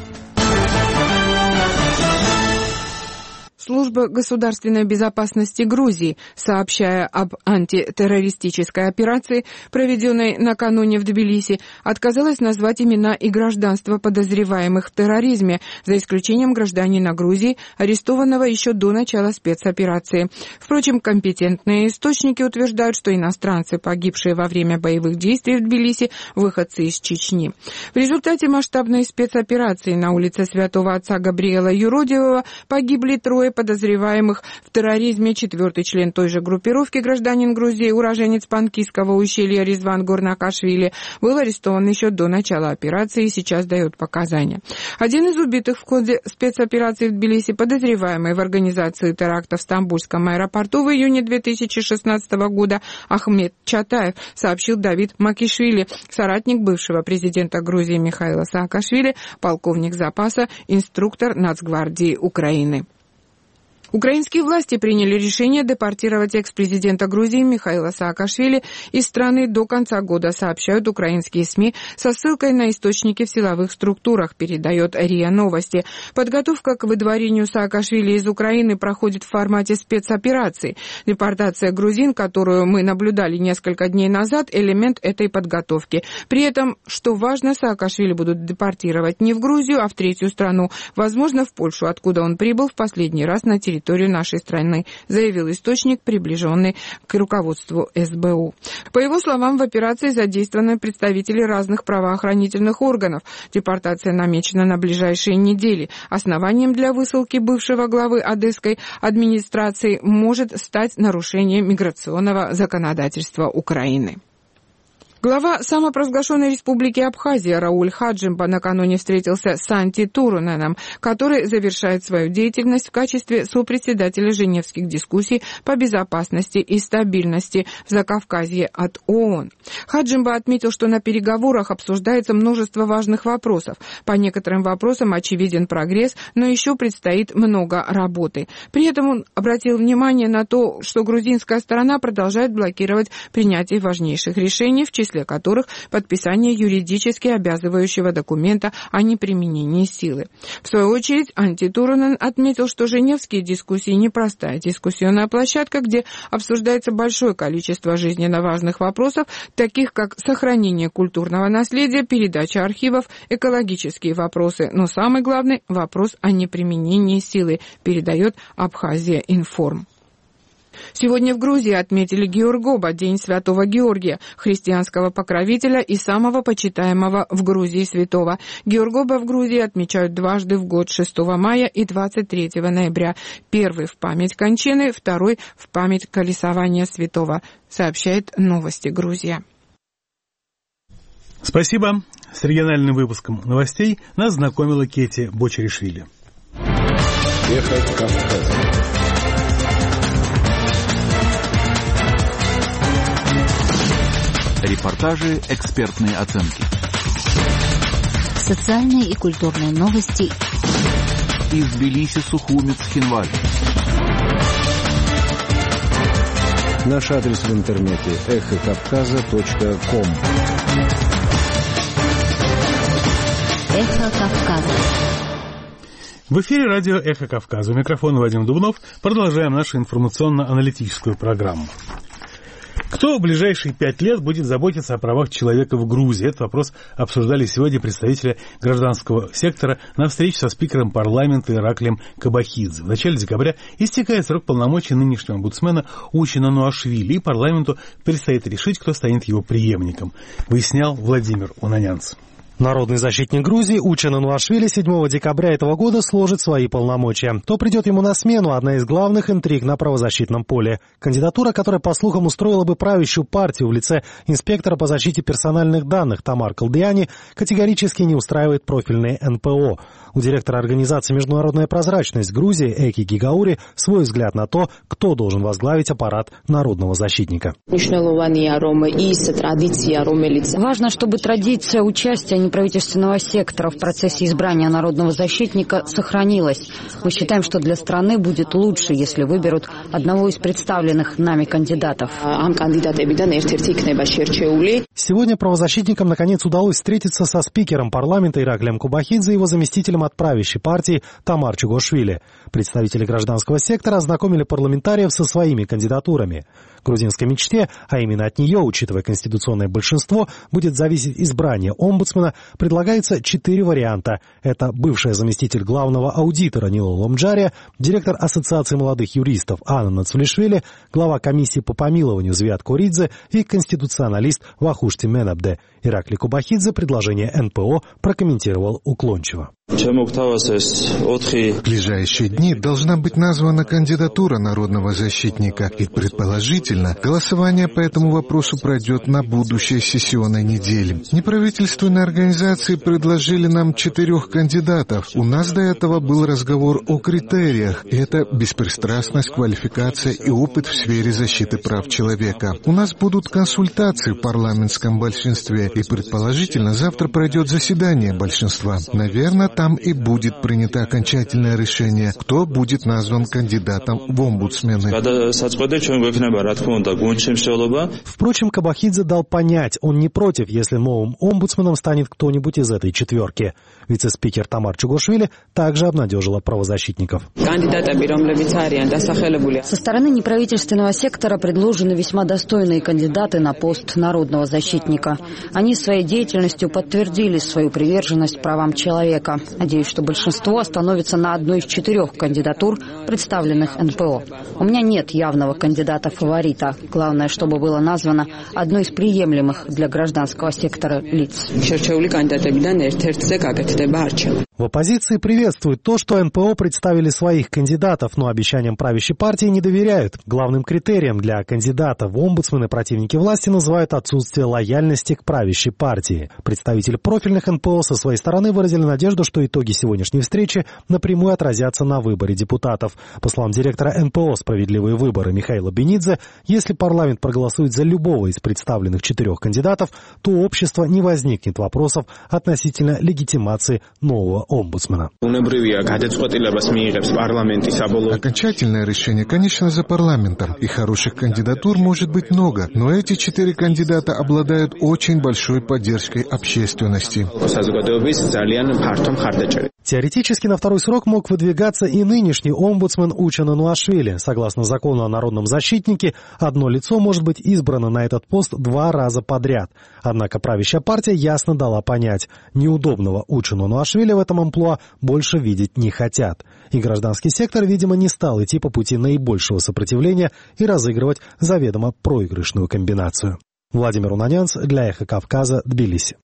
Служба государственной безопасности Грузии, сообщая об антитеррористической операции, проведенной накануне в Тбилиси, отказалась назвать имена и гражданство подозреваемых в терроризме, за исключением гражданина Грузии, арестованного еще до начала спецоперации. Впрочем, компетентные источники утверждают, что иностранцы, погибшие во время боевых действий в Тбилиси, выходцы из Чечни. В результате масштабной спецоперации на улице Святого Отца Габриэла Юродивого погибли трое подозреваемых в терроризме. Четвертый член той же группировки, гражданин Грузии, уроженец Панкисского ущелья Ризван Горнакашвили, был арестован еще до начала операции и сейчас дает показания. Один из убитых в ходе спецоперации в Тбилиси, подозреваемый в организации теракта в Стамбульском аэропорту в июне две тысячи шестнадцатого года, Ахмед Чатаев, сообщил Давид Макишвили, соратник бывшего президента Грузии Михаила Саакашвили, полковник запаса, инструктор Нацгвардии Украины. Украинские власти приняли решение депортировать экс-президента Грузии Михаила Саакашвили из страны до конца года, сообщают украинские СМИ со ссылкой на источники в силовых структурах, передает РИА Новости. Подготовка к выдворению Саакашвили из Украины проходит в формате спецоперации. Депортация грузин, которую мы наблюдали несколько дней назад, элемент этой подготовки. При этом, что важно, Саакашвили будут депортировать не в Грузию, а в третью страну, возможно, в Польшу, откуда он прибыл в последний раз на территорию нашей страны, заявил источник, приближенный к руководству эс бэ у. По его словам, в операции задействованы представители разных правоохранительных органов. Депортация намечена на ближайшие недели. Основанием для высылки бывшего главы одесской администрации может стать нарушение миграционного законодательства Украины. Глава самопровозглашенной республики Абхазия Рауль Хаджимба накануне встретился с Анти Туруненом, который завершает свою деятельность в качестве сопредседателя Женевских дискуссий по безопасности и стабильности в Закавказье от ООН. Хаджимба отметил, что на переговорах обсуждается множество важных вопросов. По некоторым вопросам очевиден прогресс, но еще предстоит много работы. При этом он обратил внимание на то, что грузинская сторона продолжает блокировать принятие важнейших решений, в числе которых подписание юридически обязывающего документа о неприменении силы. В свою очередь, Анти Турунен отметил, что женевские дискуссии непростая дискуссионная площадка, где обсуждается большое количество жизненно важных вопросов, таких как сохранение культурного наследия, передача архивов, экологические вопросы, но самый главный – вопрос о неприменении силы, передает Абхазия Информ. Сегодня в Грузии отметили Георгоба, День Святого Георгия, христианского покровителя и самого почитаемого в Грузии святого. Георгоба в Грузии отмечают дважды в год, шестого мая и двадцать третьего ноября. Первый в память кончины, второй в память колесования святого, сообщает Новости Грузия. Спасибо. С региональным выпуском новостей нас знакомила Кети Бочеришвили. Эхо Кавказа. Репортажи, экспертные оценки. Социальные и культурные новости. Из Тбилиси, Сухуми, Цхинвале. Наш адрес в интернете эхо кавказа точка ком. Эхо Кавказа. В эфире радио «Эхо Кавказа». У микрофона Вадим Дубнов. Продолжаем нашу информационно-аналитическую программу. Кто в ближайшие пять лет будет заботиться о правах человека в Грузии? Этот вопрос обсуждали сегодня представители гражданского сектора на встрече со спикером парламента Ираклием Кобахидзе. В начале декабря истекает срок полномочий нынешнего омбудсмена Учена Нуашвили, и парламенту предстоит решить, кто станет его преемником, выяснял Владимир Унанянц. Народный защитник Грузии Учена Нуашвили седьмого декабря этого года сложит свои полномочия. То придет ему на смену одна из главных интриг на правозащитном поле. Кандидатура, которая, по слухам, устроила бы правящую партию в лице инспектора по защите персональных данных Тамар Калдиани, категорически не устраивает профильные эн пэ о. У директора организации «Международная прозрачность» Грузии Эки Гигаури свой взгляд на то, кто должен возглавить аппарат народного защитника. Важно, чтобы традиция участия неправительственного сектора в процессе избрания народного защитника сохранилась. Мы считаем, что для страны будет лучше, если выберут одного из представленных нами кандидатов. Сегодня правозащитникам наконец удалось встретиться со спикером парламента Ираклием Кобахидзе и его заместителем от правящей партии Тамар Чугошвили. Представители гражданского сектора ознакомили парламентариев со своими кандидатурами. Грузинской мечте, а именно от нее, учитывая конституционное большинство, будет зависеть избрание омбудсмена, предлагается четыре варианта. Это бывшая заместитель главного аудитора Нило Ломджария, директор Ассоциации молодых юристов Анна Нацулишвили, глава комиссии по помилованию Звиат Коридзе и конституционалист Вахушти Менабде. Ираклий Кобахидзе предложение эн пэ о прокомментировал уклончиво. В ближайшие дни должна быть названа кандидатура народного защитника, и, предположительно, голосование по этому вопросу пройдет на будущей сессионной неделе. Неправительственные организации предложили нам четырех кандидатов. У нас до этого был разговор о критериях. Это беспристрастность, квалификация и опыт в сфере защиты прав человека. У нас будут консультации в парламентском большинстве, и, предположительно, завтра пройдет заседание большинства. Наверное, там и будет принято окончательное решение, кто будет назван кандидатом в омбудсмены. Впрочем, Кобахидзе дал понять, он не против, если новым омбудсменом станет кто-нибудь из этой четверки. Вице-спикер Тамар Чугошвили также обнадежила правозащитников. Со стороны неправительственного сектора предложены весьма достойные кандидаты на пост народного защитника. Они своей деятельностью подтвердили свою приверженность правам человека. Надеюсь, что большинство остановится на одной из четырех кандидатур, представленных эн пэ о. У меня нет явного кандидата-фаворита. Главное, чтобы было названо одно из приемлемых для гражданского сектора лиц. В оппозиции приветствуют то, что эн пэ о представили своих кандидатов, но обещаниям правящей партии не доверяют. Главным критерием для кандидата в омбудсмены противники власти называют отсутствие лояльности к правящей партии. Представители профильных эн пэ о со своей стороны выразили надежду, что итоги сегодняшней встречи напрямую отразятся на выборе депутатов. По словам директора эн пэ о «Справедливые выборы» Михаила Бенидзе, если парламент проголосует за любого из представленных четырех кандидатов, то у общества не возникнет вопросов относительно легитимации нового омбудсмена. Окончательное решение, конечно, за парламентом, и хороших кандидатур может быть много, но эти четыре кандидата обладают очень большой поддержкой общественности. Теоретически на второй срок мог выдвигаться и нынешний омбудсмен Учена Нуашвили. Согласно закону о народном защитнике, одно лицо может быть избрано на этот пост два раза подряд. Однако правящая партия ясно дала понять, неудобного Учену Нуашвили в этом амплуа больше видеть не хотят. И гражданский сектор, видимо, не стал идти по пути наибольшего сопротивления и разыгрывать заведомо проигрышную комбинацию. Владимир Унанянц для Эхо Кавказа, Тбилиси.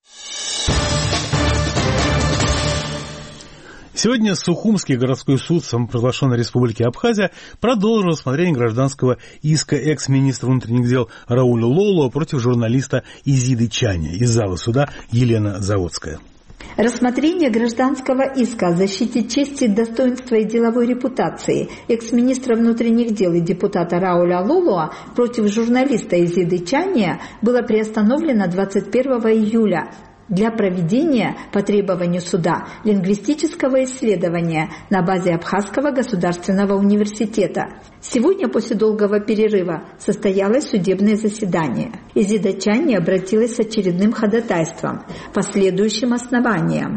Сегодня Сухумский городской суд самопровозглашенной республики Абхазия продолжил рассмотрение гражданского иска экс-министра внутренних дел Рауля Лоло против журналиста Изиды Чани. Из зала суда Елена Заводская. Рассмотрение гражданского иска о защите чести, достоинства и деловой репутации экс-министра внутренних дел и депутата Рауля Лолоа против журналиста Изиды Чания было приостановлено двадцать первого июля. Для проведения по требованию суда лингвистического исследования на базе Абхазского государственного университета. Сегодня после долгого перерыва состоялось судебное заседание. Изида Чани обратилась с очередным ходатайством по следующим основаниям.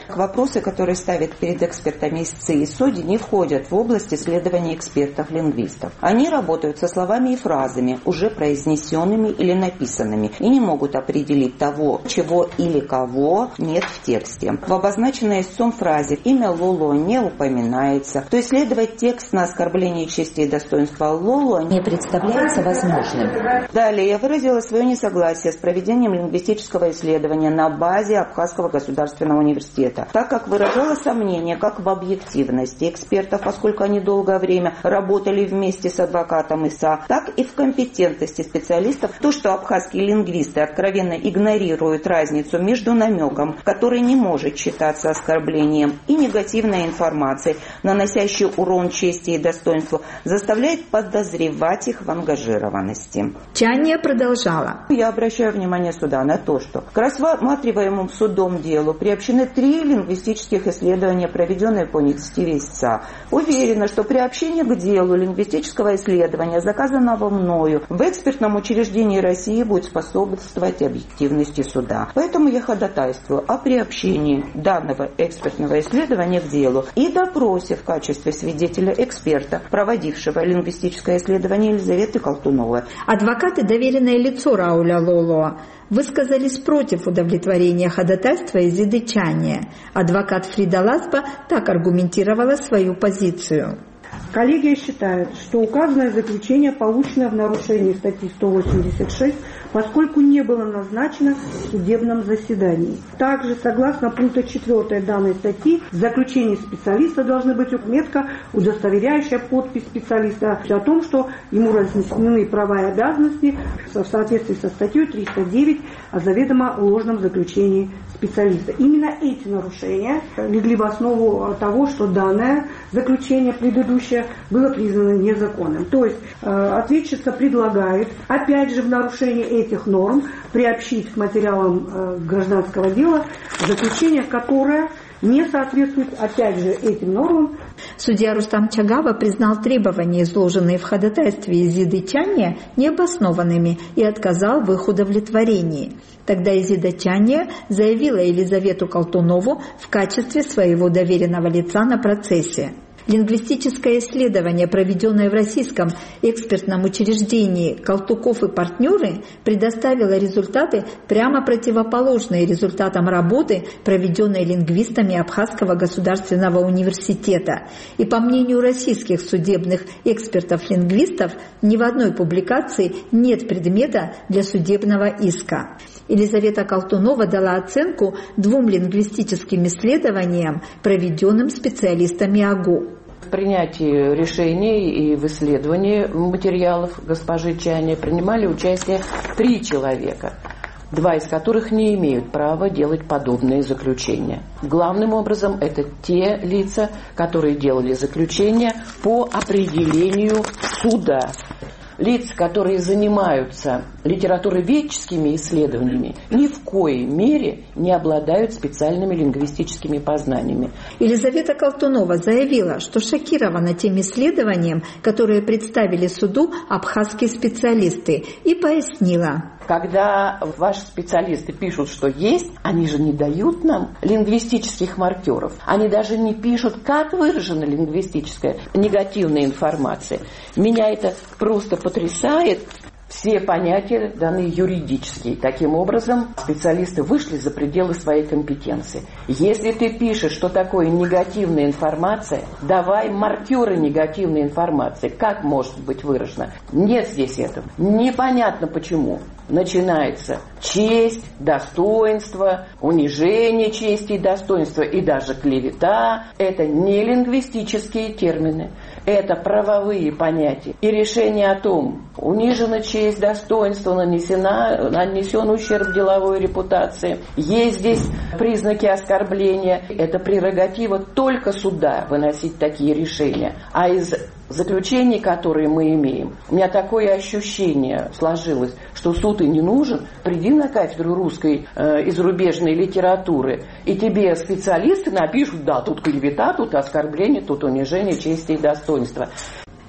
Вопросы, которые ставят перед экспертами истцы и судьи, не входят в область исследований экспертов-лингвистов. Они работают со словами и фразами, уже произнесенными или написанными, и не могут определить того, чего или кого нет в тексте. В обозначенной истцом фразе имя Лоло не упоминается, то исследовать текст на оскорбление чести и достоинства Лоло не представляется возможным. Далее я выразила свое несогласие с проведением лингвистического исследования на базе Абхазского государственного университета, так как выражала сомнение как в объективности экспертов, поскольку они долгое время работали вместе с адвокатом ИСА, так и в компетентности специалистов. То, что абхазские лингвисты откровенно игнорируют разницу между намеком, который не может считаться оскорблением, и негативной информацией, наносящей урон чести и достоинству, заставляет подозревать их в ангажированности. Чания продолжала. Я обращаю внимание суда на то, что к рассматриваемому судом делу приобщены три лингвистических исследования, проведенные по инициативе истца. Уверена, что приобщение к делу лингвистического исследования, заказанного мною в экспертном учреждении России, будет способствовать объективности суда. Поэтому я ходатайствую о приобщении данного экспертного исследования к делу и допросе в качестве свидетеля-эксперта, проводившего лингвистическое исследование, Елизаветы Колтуновой. Адвокаты, доверенное лицо Рауля Лоло, высказались против удовлетворения ходатайства Изиды Чания. Адвокат Фрида Ласба так аргументировала свою позицию. Коллегия считает, что указанное заключение получено в нарушении статьи сто восемьдесят шесть, поскольку не было назначено в судебном заседании. Также, согласно пункту четвёртого данной статьи, в заключении специалиста должна быть отметка, удостоверяющая подпись специалиста о том, что ему разъяснены права и обязанности в соответствии со статьей триста девять о заведомо ложном заключении специалиста. Именно эти нарушения легли в основу того, что данное заключение предыдущее было признано незаконным. То есть э, ответчица предлагает, опять же в нарушении этих норм, приобщить к материалам э, гражданского дела заключение, которое не соответствует, опять же, этим нормам. Судья Рустам Чагава признал требования, изложенные в ходатайстве Изиды Чания, необоснованными и отказал в их удовлетворении. Тогда Изида Чания заявила Елизавету Колтунову в качестве своего доверенного лица на процессе. Лингвистическое исследование, проведенное в российском экспертном учреждении «Колтуков и партнеры», предоставило результаты, прямо противоположные результатам работы, проведенной лингвистами Абхазского государственного университета. И по мнению российских судебных экспертов-лингвистов, ни в одной публикации нет предмета для судебного иска. Елизавета Колтунова дала оценку двум лингвистическим исследованиям, проведенным специалистами АГУ. В принятии решений и в исследовании материалов госпожи Чания принимали участие три человека, два из которых не имеют права делать подобные заключения. Главным образом это те лица, которые делали заключения по определению суда. Лица, которые занимаются литературоведческими исследованиями, ни в коей мере не обладают специальными лингвистическими познаниями. Елизавета Колтунова заявила, что шокирована тем исследованием, которые представили суду абхазские специалисты, и пояснила. Когда ваши специалисты пишут, что есть, они же не дают нам лингвистических маркеров. Они даже не пишут, как выражена лингвистическая негативная информация. Меня это просто потрясает. Все понятия даны юридические. Таким образом, специалисты вышли за пределы своей компетенции. Если ты пишешь, что такое негативная информация, давай маркеры негативной информации. Как может быть выражено? Нет здесь этого. Непонятно почему. Начинается честь, достоинство, унижение чести и достоинства и даже клевета. Это не лингвистические термины. Это правовые понятия. И решение о том, унижена честь, достоинство, нанесена, нанесен ущерб деловой репутации. Есть здесь признаки оскорбления. Это прерогатива только суда выносить такие решения. А из заключений, которые мы имеем, у меня такое ощущение сложилось, что суд и не нужен. Приди на кафедру русской э, и зарубежной литературы, и тебе специалисты напишут, да, тут клевета, тут оскорбление, тут унижение чести и достоинства.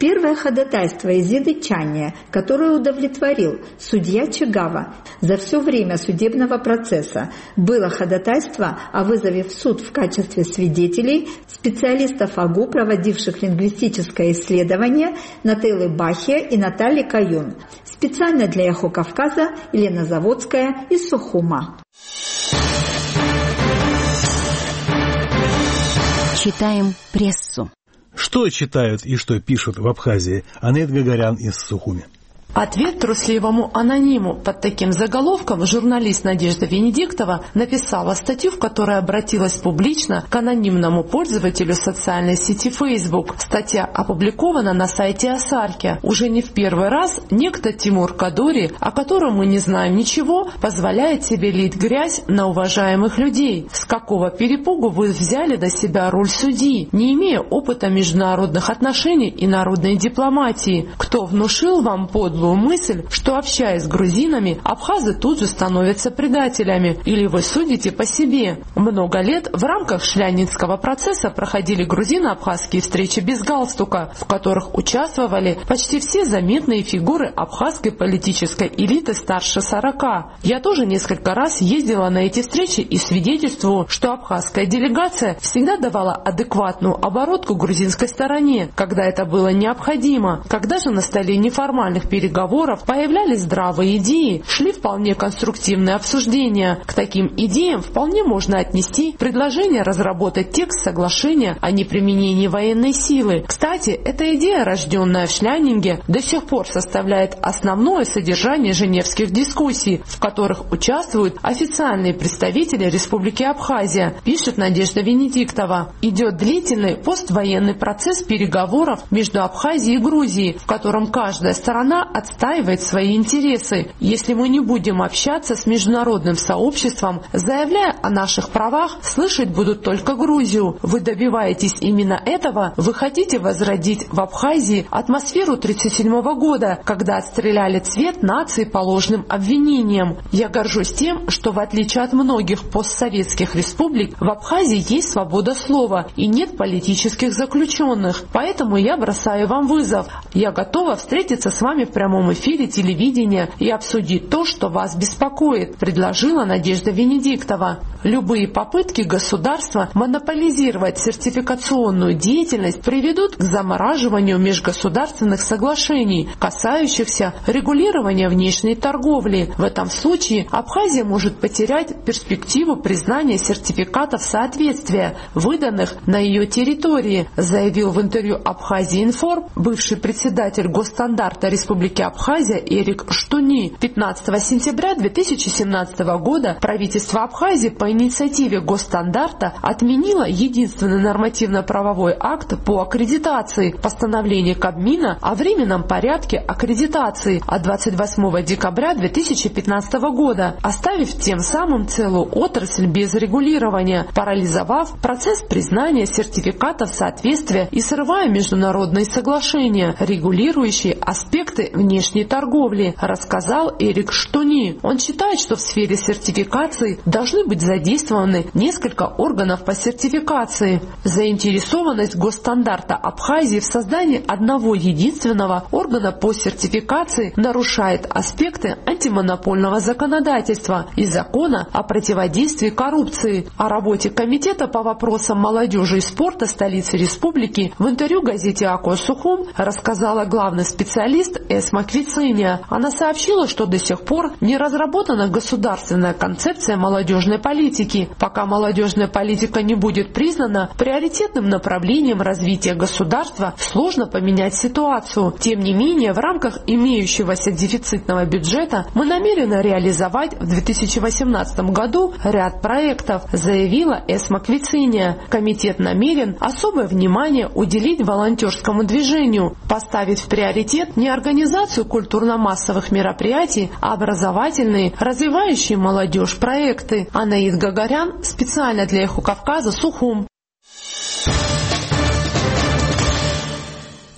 Первое ходатайство Изиды Чания, которое удовлетворил судья Чигава за все время судебного процесса, было ходатайство о вызове в суд в качестве свидетелей специалистов АГУ, проводивших лингвистическое исследование, Нателлы Бахия и Натальи Каюн. Специально для «Эхо Кавказа» Елена Заводская из Сухума. Читаем прессу. Что читают и что пишут в Абхазии? Анет Гагарян из Сухуми. Ответ трусливому анониму. Под таким заголовком журналист Надежда Венедиктова написала статью, в которой обратилась публично к анонимному пользователю социальной сети Facebook. Статья опубликована на сайте Асарки. Уже не в первый раз некто Тимур Кадури, о котором мы не знаем ничего, позволяет себе лить грязь на уважаемых людей. С какого перепугу вы взяли на себя роль судьи, не имея опыта международных отношений и народной дипломатии? Кто внушил вам подлую мысль, что, общаясь с грузинами, абхазы тут же становятся предателями, или вы судите по себе? Много лет в рамках Шлянинского процесса проходили грузино-абхазские встречи без галстука, в которых участвовали почти все заметные фигуры абхазской политической элиты старше сорока. Я тоже несколько раз ездила на эти встречи и свидетельствую, что абхазская делегация всегда давала адекватную оборотку грузинской стороне, когда это было необходимо. Когда же на столе неформальных переговоров появлялись здравые идеи, шли вполне конструктивные обсуждения. К таким идеям вполне можно отнести предложение разработать текст соглашения о неприменении военной силы. Кстати, эта идея, рожденная в Шлянинге, до сих пор составляет основное содержание женевских дискуссий, в которых участвуют официальные представители Республики Абхазия, пишет Надежда Венедиктова. Идет длительный поствоенный процесс переговоров между Абхазией и Грузией, в котором каждая сторона отстаивает свои интересы. Если мы не будем общаться с международным сообществом, заявляя о наших правах, слышать будут только Грузию. Вы добиваетесь именно этого? Вы хотите возродить в Абхазии атмосферу тридцать седьмого года, когда отстреляли цвет нации по ложным обвинениям? Я горжусь тем, что в отличие от многих постсоветских республик, в Абхазии есть свобода слова и нет политических заключенных. Поэтому я бросаю вам вызов. Я готова встретиться с вами в прямом эфире телевидения и обсудить то, что вас беспокоит, предложила Надежда Венедиктова. Любые попытки государства монополизировать сертификационную деятельность приведут к замораживанию межгосударственных соглашений, касающихся регулирования внешней торговли. В этом случае Абхазия может потерять перспективу признания сертификатов соответствия, выданных на ее территории, заявил в интервью Абхазия-Информ бывший председатель Госстандарта Республики Абхазия Эрик Штуни. пятнадцатого сентября две тысячи семнадцатого года правительство Абхазии по инициативе Госстандарта отменило единственный нормативно-правовой акт по аккредитации — постановление Кабмина о временном порядке аккредитации от двадцать восьмого декабря две тысячи пятнадцатого года, оставив тем самым целую отрасль без регулирования, парализовав процесс признания сертификатов соответствия и срывая международные соглашения, регулирующие аспекты внешней торговли, рассказал Эрик Штуни. Он считает, что в сфере сертификации должны быть задействованы несколько органов по сертификации. Заинтересованность Госстандарта Абхазии в создании одного единственного органа по сертификации нарушает аспекты антимонопольного законодательства и закона о противодействии коррупции. О работе комитета по вопросам молодежи и спорта столицы республики в интервью газете «Акуа Сухум» рассказала главный специалист Эсма Квициния. Она сообщила, что до сих пор не разработана государственная концепция молодежной политики. Пока молодежная политика не будет признана приоритетным направлением развития государства, сложно поменять ситуацию. Тем не менее, в рамках имеющегося дефицитного бюджета мы намерены реализовать в две тысячи восемнадцатом году ряд проектов, заявила Эсма Квициния. Комитет намерен особое внимание уделить волонтерскому движению, поставить в приоритет не организацию культурно-массовых мероприятий, а образовательные, развивающие молодежь проекты. Анаид Гагарян специально для «Эхо Кавказа», Сухум.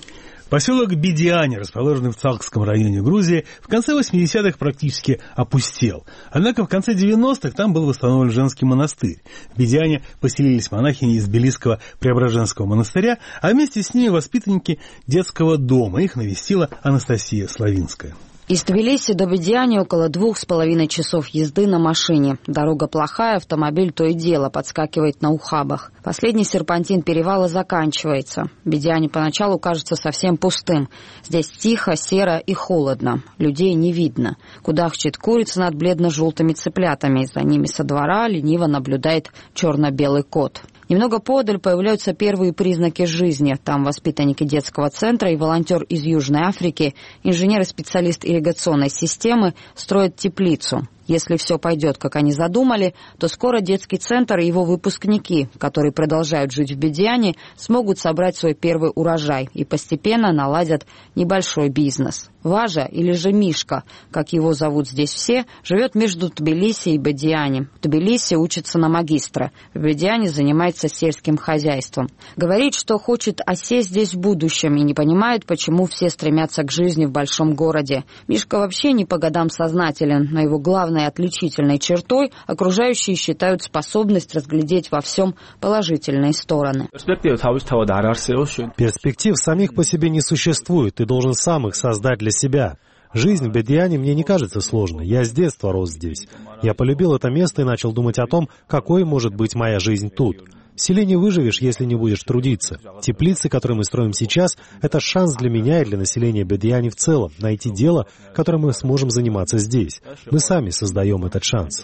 Поселок Бедиани, расположенный в Цалкском районе Грузии, в конце восьмидесятых практически опустел. Однако в конце девяностых там был восстановлен женский монастырь. В Бедиане поселились монахини из Белисского Преображенского монастыря, а вместе с ними воспитанники детского дома. Их навестила Анастасия Славинская. Из Тбилиси до Бедиани около двух с половиной часов езды на машине. Дорога плохая, автомобиль то и дело подскакивает на ухабах. Последний серпантин перевала заканчивается. Бедиани поначалу кажется совсем пустым. Здесь тихо, серо и холодно. Людей не видно. Кудахчет курица над бледно-желтыми цыплятами. За ними со двора лениво наблюдает черно-белый кот. Немного подаль появляются первые признаки жизни. Там воспитанники детского центра и волонтер из Южной Африки, инженер и специалист ирригационной системы, строят теплицу. Если все пойдет, как они задумали, то скоро детский центр и его выпускники, которые продолжают жить в Бедиани, смогут собрать свой первый урожай и постепенно наладят небольшой бизнес. Важа, или же Мишка, как его зовут здесь все, живет между Тбилиси и Бедиани. В Тбилиси учится на магистра, в Бедиани занимается сельским хозяйством. Говорит, что хочет осесть здесь в будущем и не понимает, почему все стремятся к жизни в большом городе. Мишка вообще не по годам сознателен, но его главное отличительной чертой окружающие считают способность разглядеть во всем положительные стороны. Перспектив самих по себе не существует, ты должен сам их создать для себя. Жизнь в Бедиани мне не кажется сложной, я с детства рос здесь. Я полюбил это место и начал думать о том, какой может быть моя жизнь тут. В селе не выживешь, если не будешь трудиться. Теплицы, которые мы строим сейчас, это шанс для меня и для населения Бедиани в целом, найти дело, которым мы сможем заниматься здесь. Мы сами создаем этот шанс.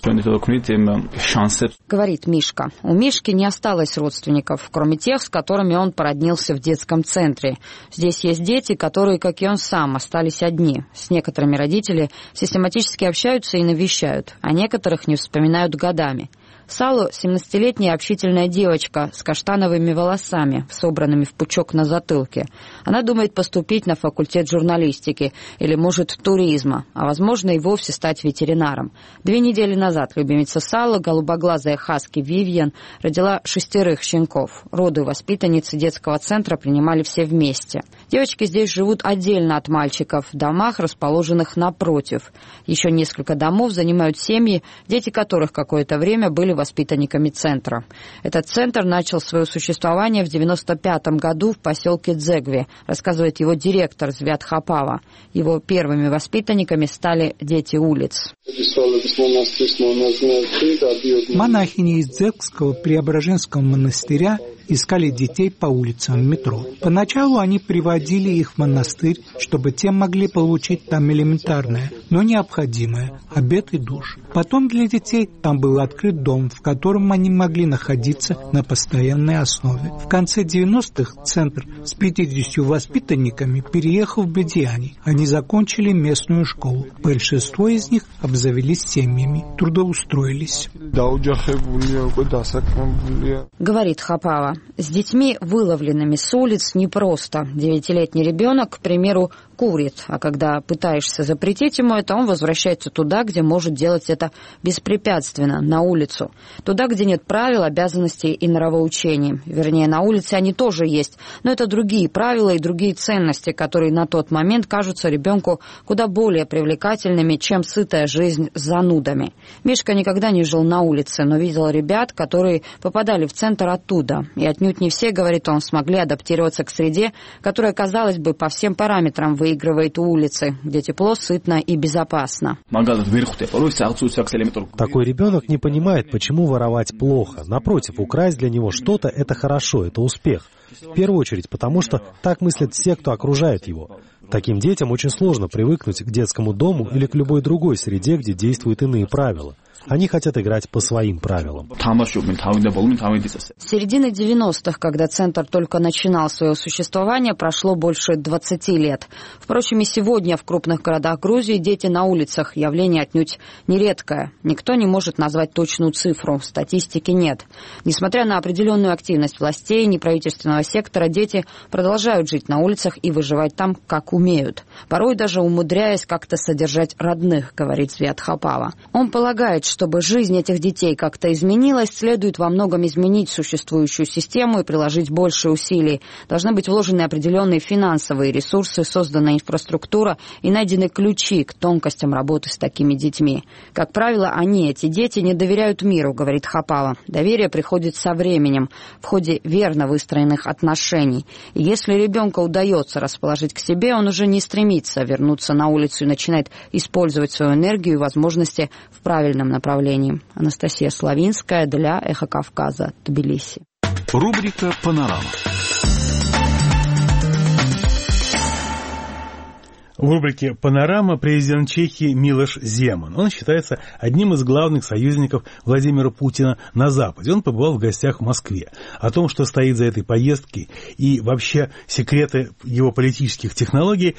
Говорит Мишка. У Мишки не осталось родственников, кроме тех, с которыми он породнился в детском центре. Здесь есть дети, которые, как и он сам, остались одни. С некоторыми родители систематически общаются и навещают, а некоторых не вспоминают годами. Салу — семнадцатилетняя общительная девочка с каштановыми волосами, собранными в пучок на затылке. Она думает поступить на факультет журналистики или, может, туризма, а, возможно, и вовсе стать ветеринаром. Две недели назад любимица Салу, голубоглазая хаски Вивьен, родила шестерых щенков. Роды воспитанницы детского центра принимали все вместе. Девочки здесь живут отдельно от мальчиков, в домах, расположенных напротив. Еще несколько домов занимают семьи, дети которых какое-то время были воспитанниками центра. Этот центр начал свое существование в девяносто пятом году в поселке Дзегве, рассказывает его директор Звят Хапава. Его первыми воспитанниками стали дети улиц. Монахини из Дзегвского Преображенского монастыря искали детей по улицам в метро. Поначалу они приводили их в монастырь, чтобы те могли получить там элементарное, но необходимое – обед и душ. Потом для детей там был открыт дом, в котором они могли находиться на постоянной основе. В конце девяностых центр с пятьюдесятью воспитанниками переехал в Бедиани. Они закончили местную школу. Большинство из них обзавелись семьями, трудоустроились. Говорит Хапава. С детьми, выловленными с улиц, непросто. Девятилетний ребенок, к примеру, курит, а когда пытаешься запретить ему это, он возвращается туда, где может делать это беспрепятственно, на улицу. Туда, где нет правил, обязанностей и нравоучений. Вернее, на улице они тоже есть, но это другие правила и другие ценности, которые на тот момент кажутся ребенку куда более привлекательными, чем сытая жизнь с занудами. Мишка никогда не жил на улице, но видел ребят, которые попадали в центр оттуда. И отнюдь не все, говорит он, смогли адаптироваться к среде, которая, казалось бы, по всем параметрам выигрывает у улицы, где тепло, сытно и безопасно. Такой ребенок не понимает, почему воровать плохо. Напротив, украсть для него что-то – это хорошо, это успех. В первую очередь, потому что так мыслят все, кто окружает его. Таким детям очень сложно привыкнуть к детскому дому или к любой другой среде, где действуют иные правила. Они хотят играть по своим правилам. С середины девяностых, когда центр только начинал свое существование, прошло больше двадцати лет. Впрочем, и сегодня в крупных городах Грузии дети на улицах – явление отнюдь нередкое. Никто не может назвать точную цифру, статистики нет. Несмотря на определенную активность властей, неправительственного сектора, дети продолжают жить на улицах и выживать там, как умеют, порой даже умудряясь как-то содержать родных, говорит Свят Хапава. Он полагает, чтобы жизнь этих детей как-то изменилась, следует во многом изменить существующую систему и приложить больше усилий. Должны быть вложены определенные финансовые ресурсы, создана инфраструктура и найдены ключи к тонкостям работы с такими детьми. Как правило, они, эти дети, не доверяют миру, говорит Хапава. Доверие приходит со временем, в ходе верно выстроенных отношений. И если ребенку удается расположить к себе, он уже не стремится вернуться на улицу и начинает использовать свою энергию и возможности в правильном направлении. Анастасия Славинская для «Эхо Кавказа», Тбилиси. Рубрика «Панорама». В рубрике «Панорама» президент Чехии Милош Земан. Он считается одним из главных союзников Владимира Путина на Западе. Он побывал в гостях в Москве. О том, что стоит за этой поездкой и вообще секреты его политических технологий,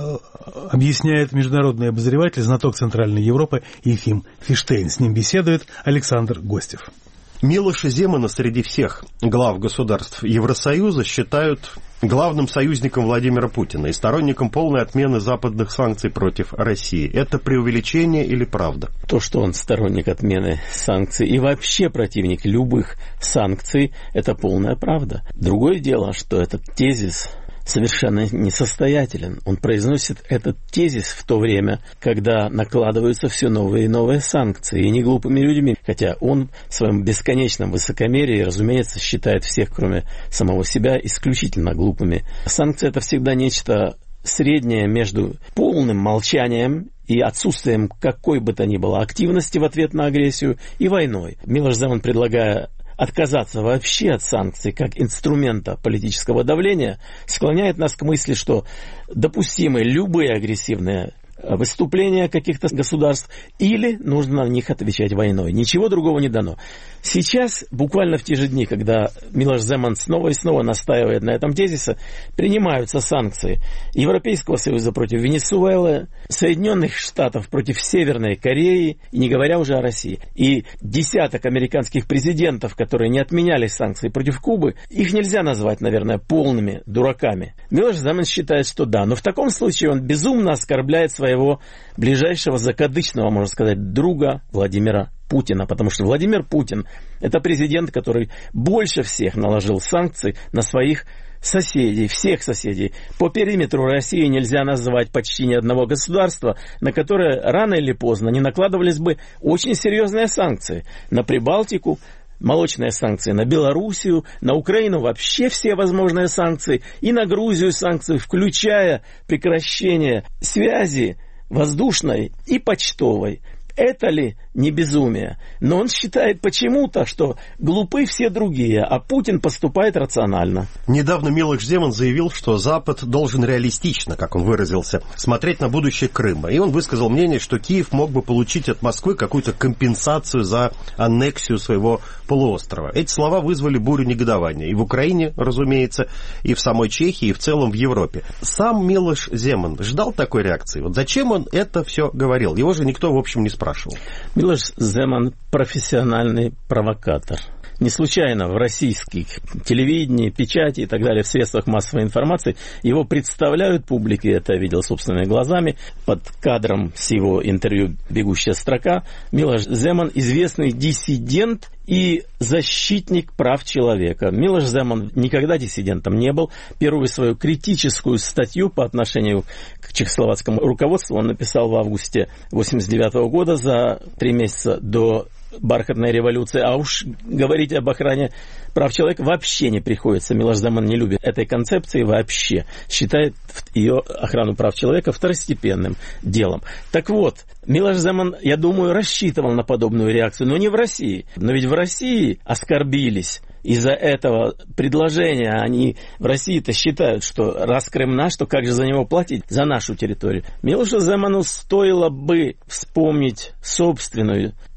объясняет международный обозреватель, знаток Центральной Европы Ефим Фиштейн. С ним беседует Александр Гостев. Милоша Земана среди всех глав государств Евросоюза считают главным союзником Владимира Путина и сторонником полной отмены западных санкций против России. Это преувеличение или правда? То, что он сторонник отмены санкций и вообще противник любых санкций, это полная правда. Другое дело, что этот тезис совершенно несостоятелен. Он произносит этот тезис в то время, когда накладываются все новые и новые санкции, и не глупыми людьми. Хотя он в своем бесконечном высокомерии, разумеется, считает всех, кроме самого себя, исключительно глупыми. Санкции — это всегда нечто среднее между полным молчанием и отсутствием какой бы то ни было активности в ответ на агрессию и войной. Милош Земан, предлагая отказаться вообще от санкций как инструмента политического давления, склоняет нас к мысли, что допустимы любые агрессивные выступления каких-то государств, или нужно на них отвечать войной. Ничего другого не дано. Сейчас, буквально в те же дни, когда Милош Земан снова и снова настаивает на этом тезисе, принимаются санкции Европейского Союза против Венесуэлы, Соединенных Штатов против Северной Кореи, и не говоря уже о России. И десяток американских президентов, которые не отменяли санкции против Кубы, их нельзя назвать, наверное, полными дураками. Милош Земан считает, что да, но в таком случае он безумно оскорбляет своего ближайшего закадычного, можно сказать, друга Владимира Путина, потому что Владимир Путин — это президент, который больше всех наложил санкций на своих соседей, всех соседей. По периметру России нельзя назвать почти ни одного государства, на которое рано или поздно не накладывались бы очень серьезные санкции. На Прибалтику молочные санкции, на Белоруссию, на Украину вообще все возможные санкции, и на Грузию санкции, включая прекращение связи воздушной и почтовой. Это ли не безумие? Но он считает почему-то, что глупы все другие, а Путин поступает рационально. Недавно Милош Земан заявил, что Запад должен реалистично, как он выразился, смотреть на будущее Крыма. И он высказал мнение, что Киев мог бы получить от Москвы какую-то компенсацию за аннексию своего полуострова. Эти слова вызвали бурю негодования. И в Украине, разумеется, и в самой Чехии, и в целом в Европе. Сам Милош Земан ждал такой реакции. Вот зачем он это все говорил? Его же никто, в общем, не спрашивал. Милош Земан — профессиональный провокатор. Не случайно в российских телевидении, печати и так далее, в средствах массовой информации его представляют публике, это я видел собственными глазами, под кадром с его интервью «Бегущая строка». Милош Земан — известный диссидент и защитник прав человека. Милош Земан никогда диссидентом не был. Первую свою критическую статью по отношению к чехословацкому руководству он написал в августе восемьдесят девятого года, за три месяца до бархатной революции. А уж говорить об охране прав человека вообще не приходится. Милош Земан не любит этой концепции вообще. Считает ее, охрану прав человека, второстепенным делом. Так вот, Милош Земан, я думаю, рассчитывал на подобную реакцию, но не в России. Но ведь в России оскорбились из-за этого предложения. Они в России-то считают, что раз Крым наш, то как же за него платить? За нашу территорию. Милошу Земану стоило бы вспомнить собственную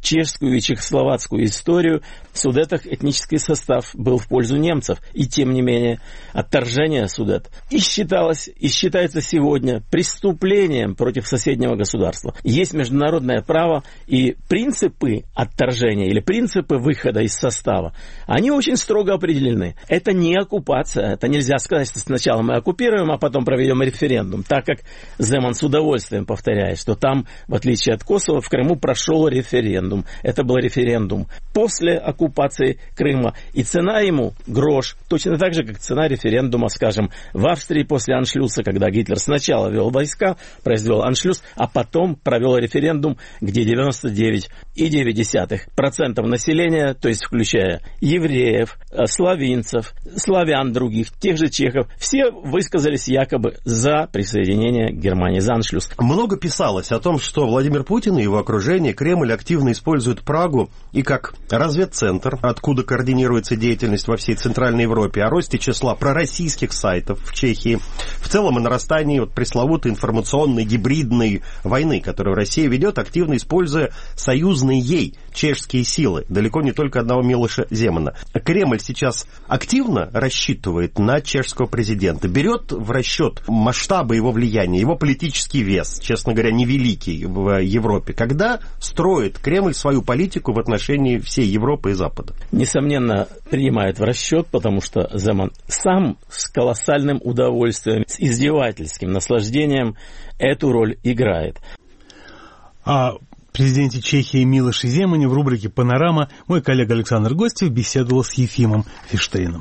чешскую и чехословацкую историю, в Судетах этнический состав был в пользу немцев. И тем не менее, отторжение Судет и считалось, и считается сегодня преступлением против соседнего государства. Есть международное право, и принципы отторжения или принципы выхода из состава, они очень строго определены. Это не оккупация. Это нельзя сказать, что сначала мы оккупируем, а потом проведем референдум. Так как Земан с удовольствием повторяет, что там, в отличие от Косово, в Крыму прошел референдум. Это был референдум после оккупации Крыма. И цена ему грош. Точно так же, как цена референдума, скажем, в Австрии после аншлюса, когда Гитлер сначала вел войска, произвел аншлюс, а потом провел референдум, где девяносто девять целых девять десятых процента населения, то есть включая евреев, славянцев, славян других, тех же чехов, все высказались якобы за присоединение Германии, за аншлюс. Много писалось о том, что Владимир Путин и его окружение, Кремль активно используют Прагу и как разведцентр, откуда координируется деятельность во всей Центральной Европе, о росте числа пророссийских сайтов в Чехии, в целом о нарастании вот пресловутой информационной гибридной войны, которую Россия ведет, активно используя союзные ей чешские силы, далеко не только одного Милоша Земана. Кремль сейчас активно рассчитывает на чешского президента, берет в расчет масштабы его влияния, его политический вес, честно говоря, невеликий в Европе, когда строит Кремль свою политику в отношении всей Европы и Запада. Несомненно, принимает в расчет, потому что Земан сам с колоссальным удовольствием, с издевательским наслаждением эту роль играет. А президенте Чехии Милоше Земане в рубрике «Панорама» мой коллега Александр Гостев беседовал с Ефимом Фиштейном.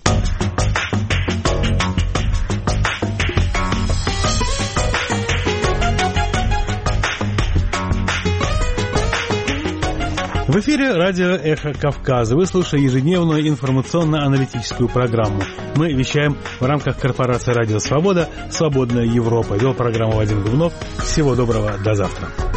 В эфире радио «Эхо Кавказа». Вы слушаете ежедневную информационно-аналитическую программу. Мы вещаем в рамках корпорации «Радио Свобода», «Свободная Европа». Вел программу Вадим Дубнов. Всего доброго, до завтра.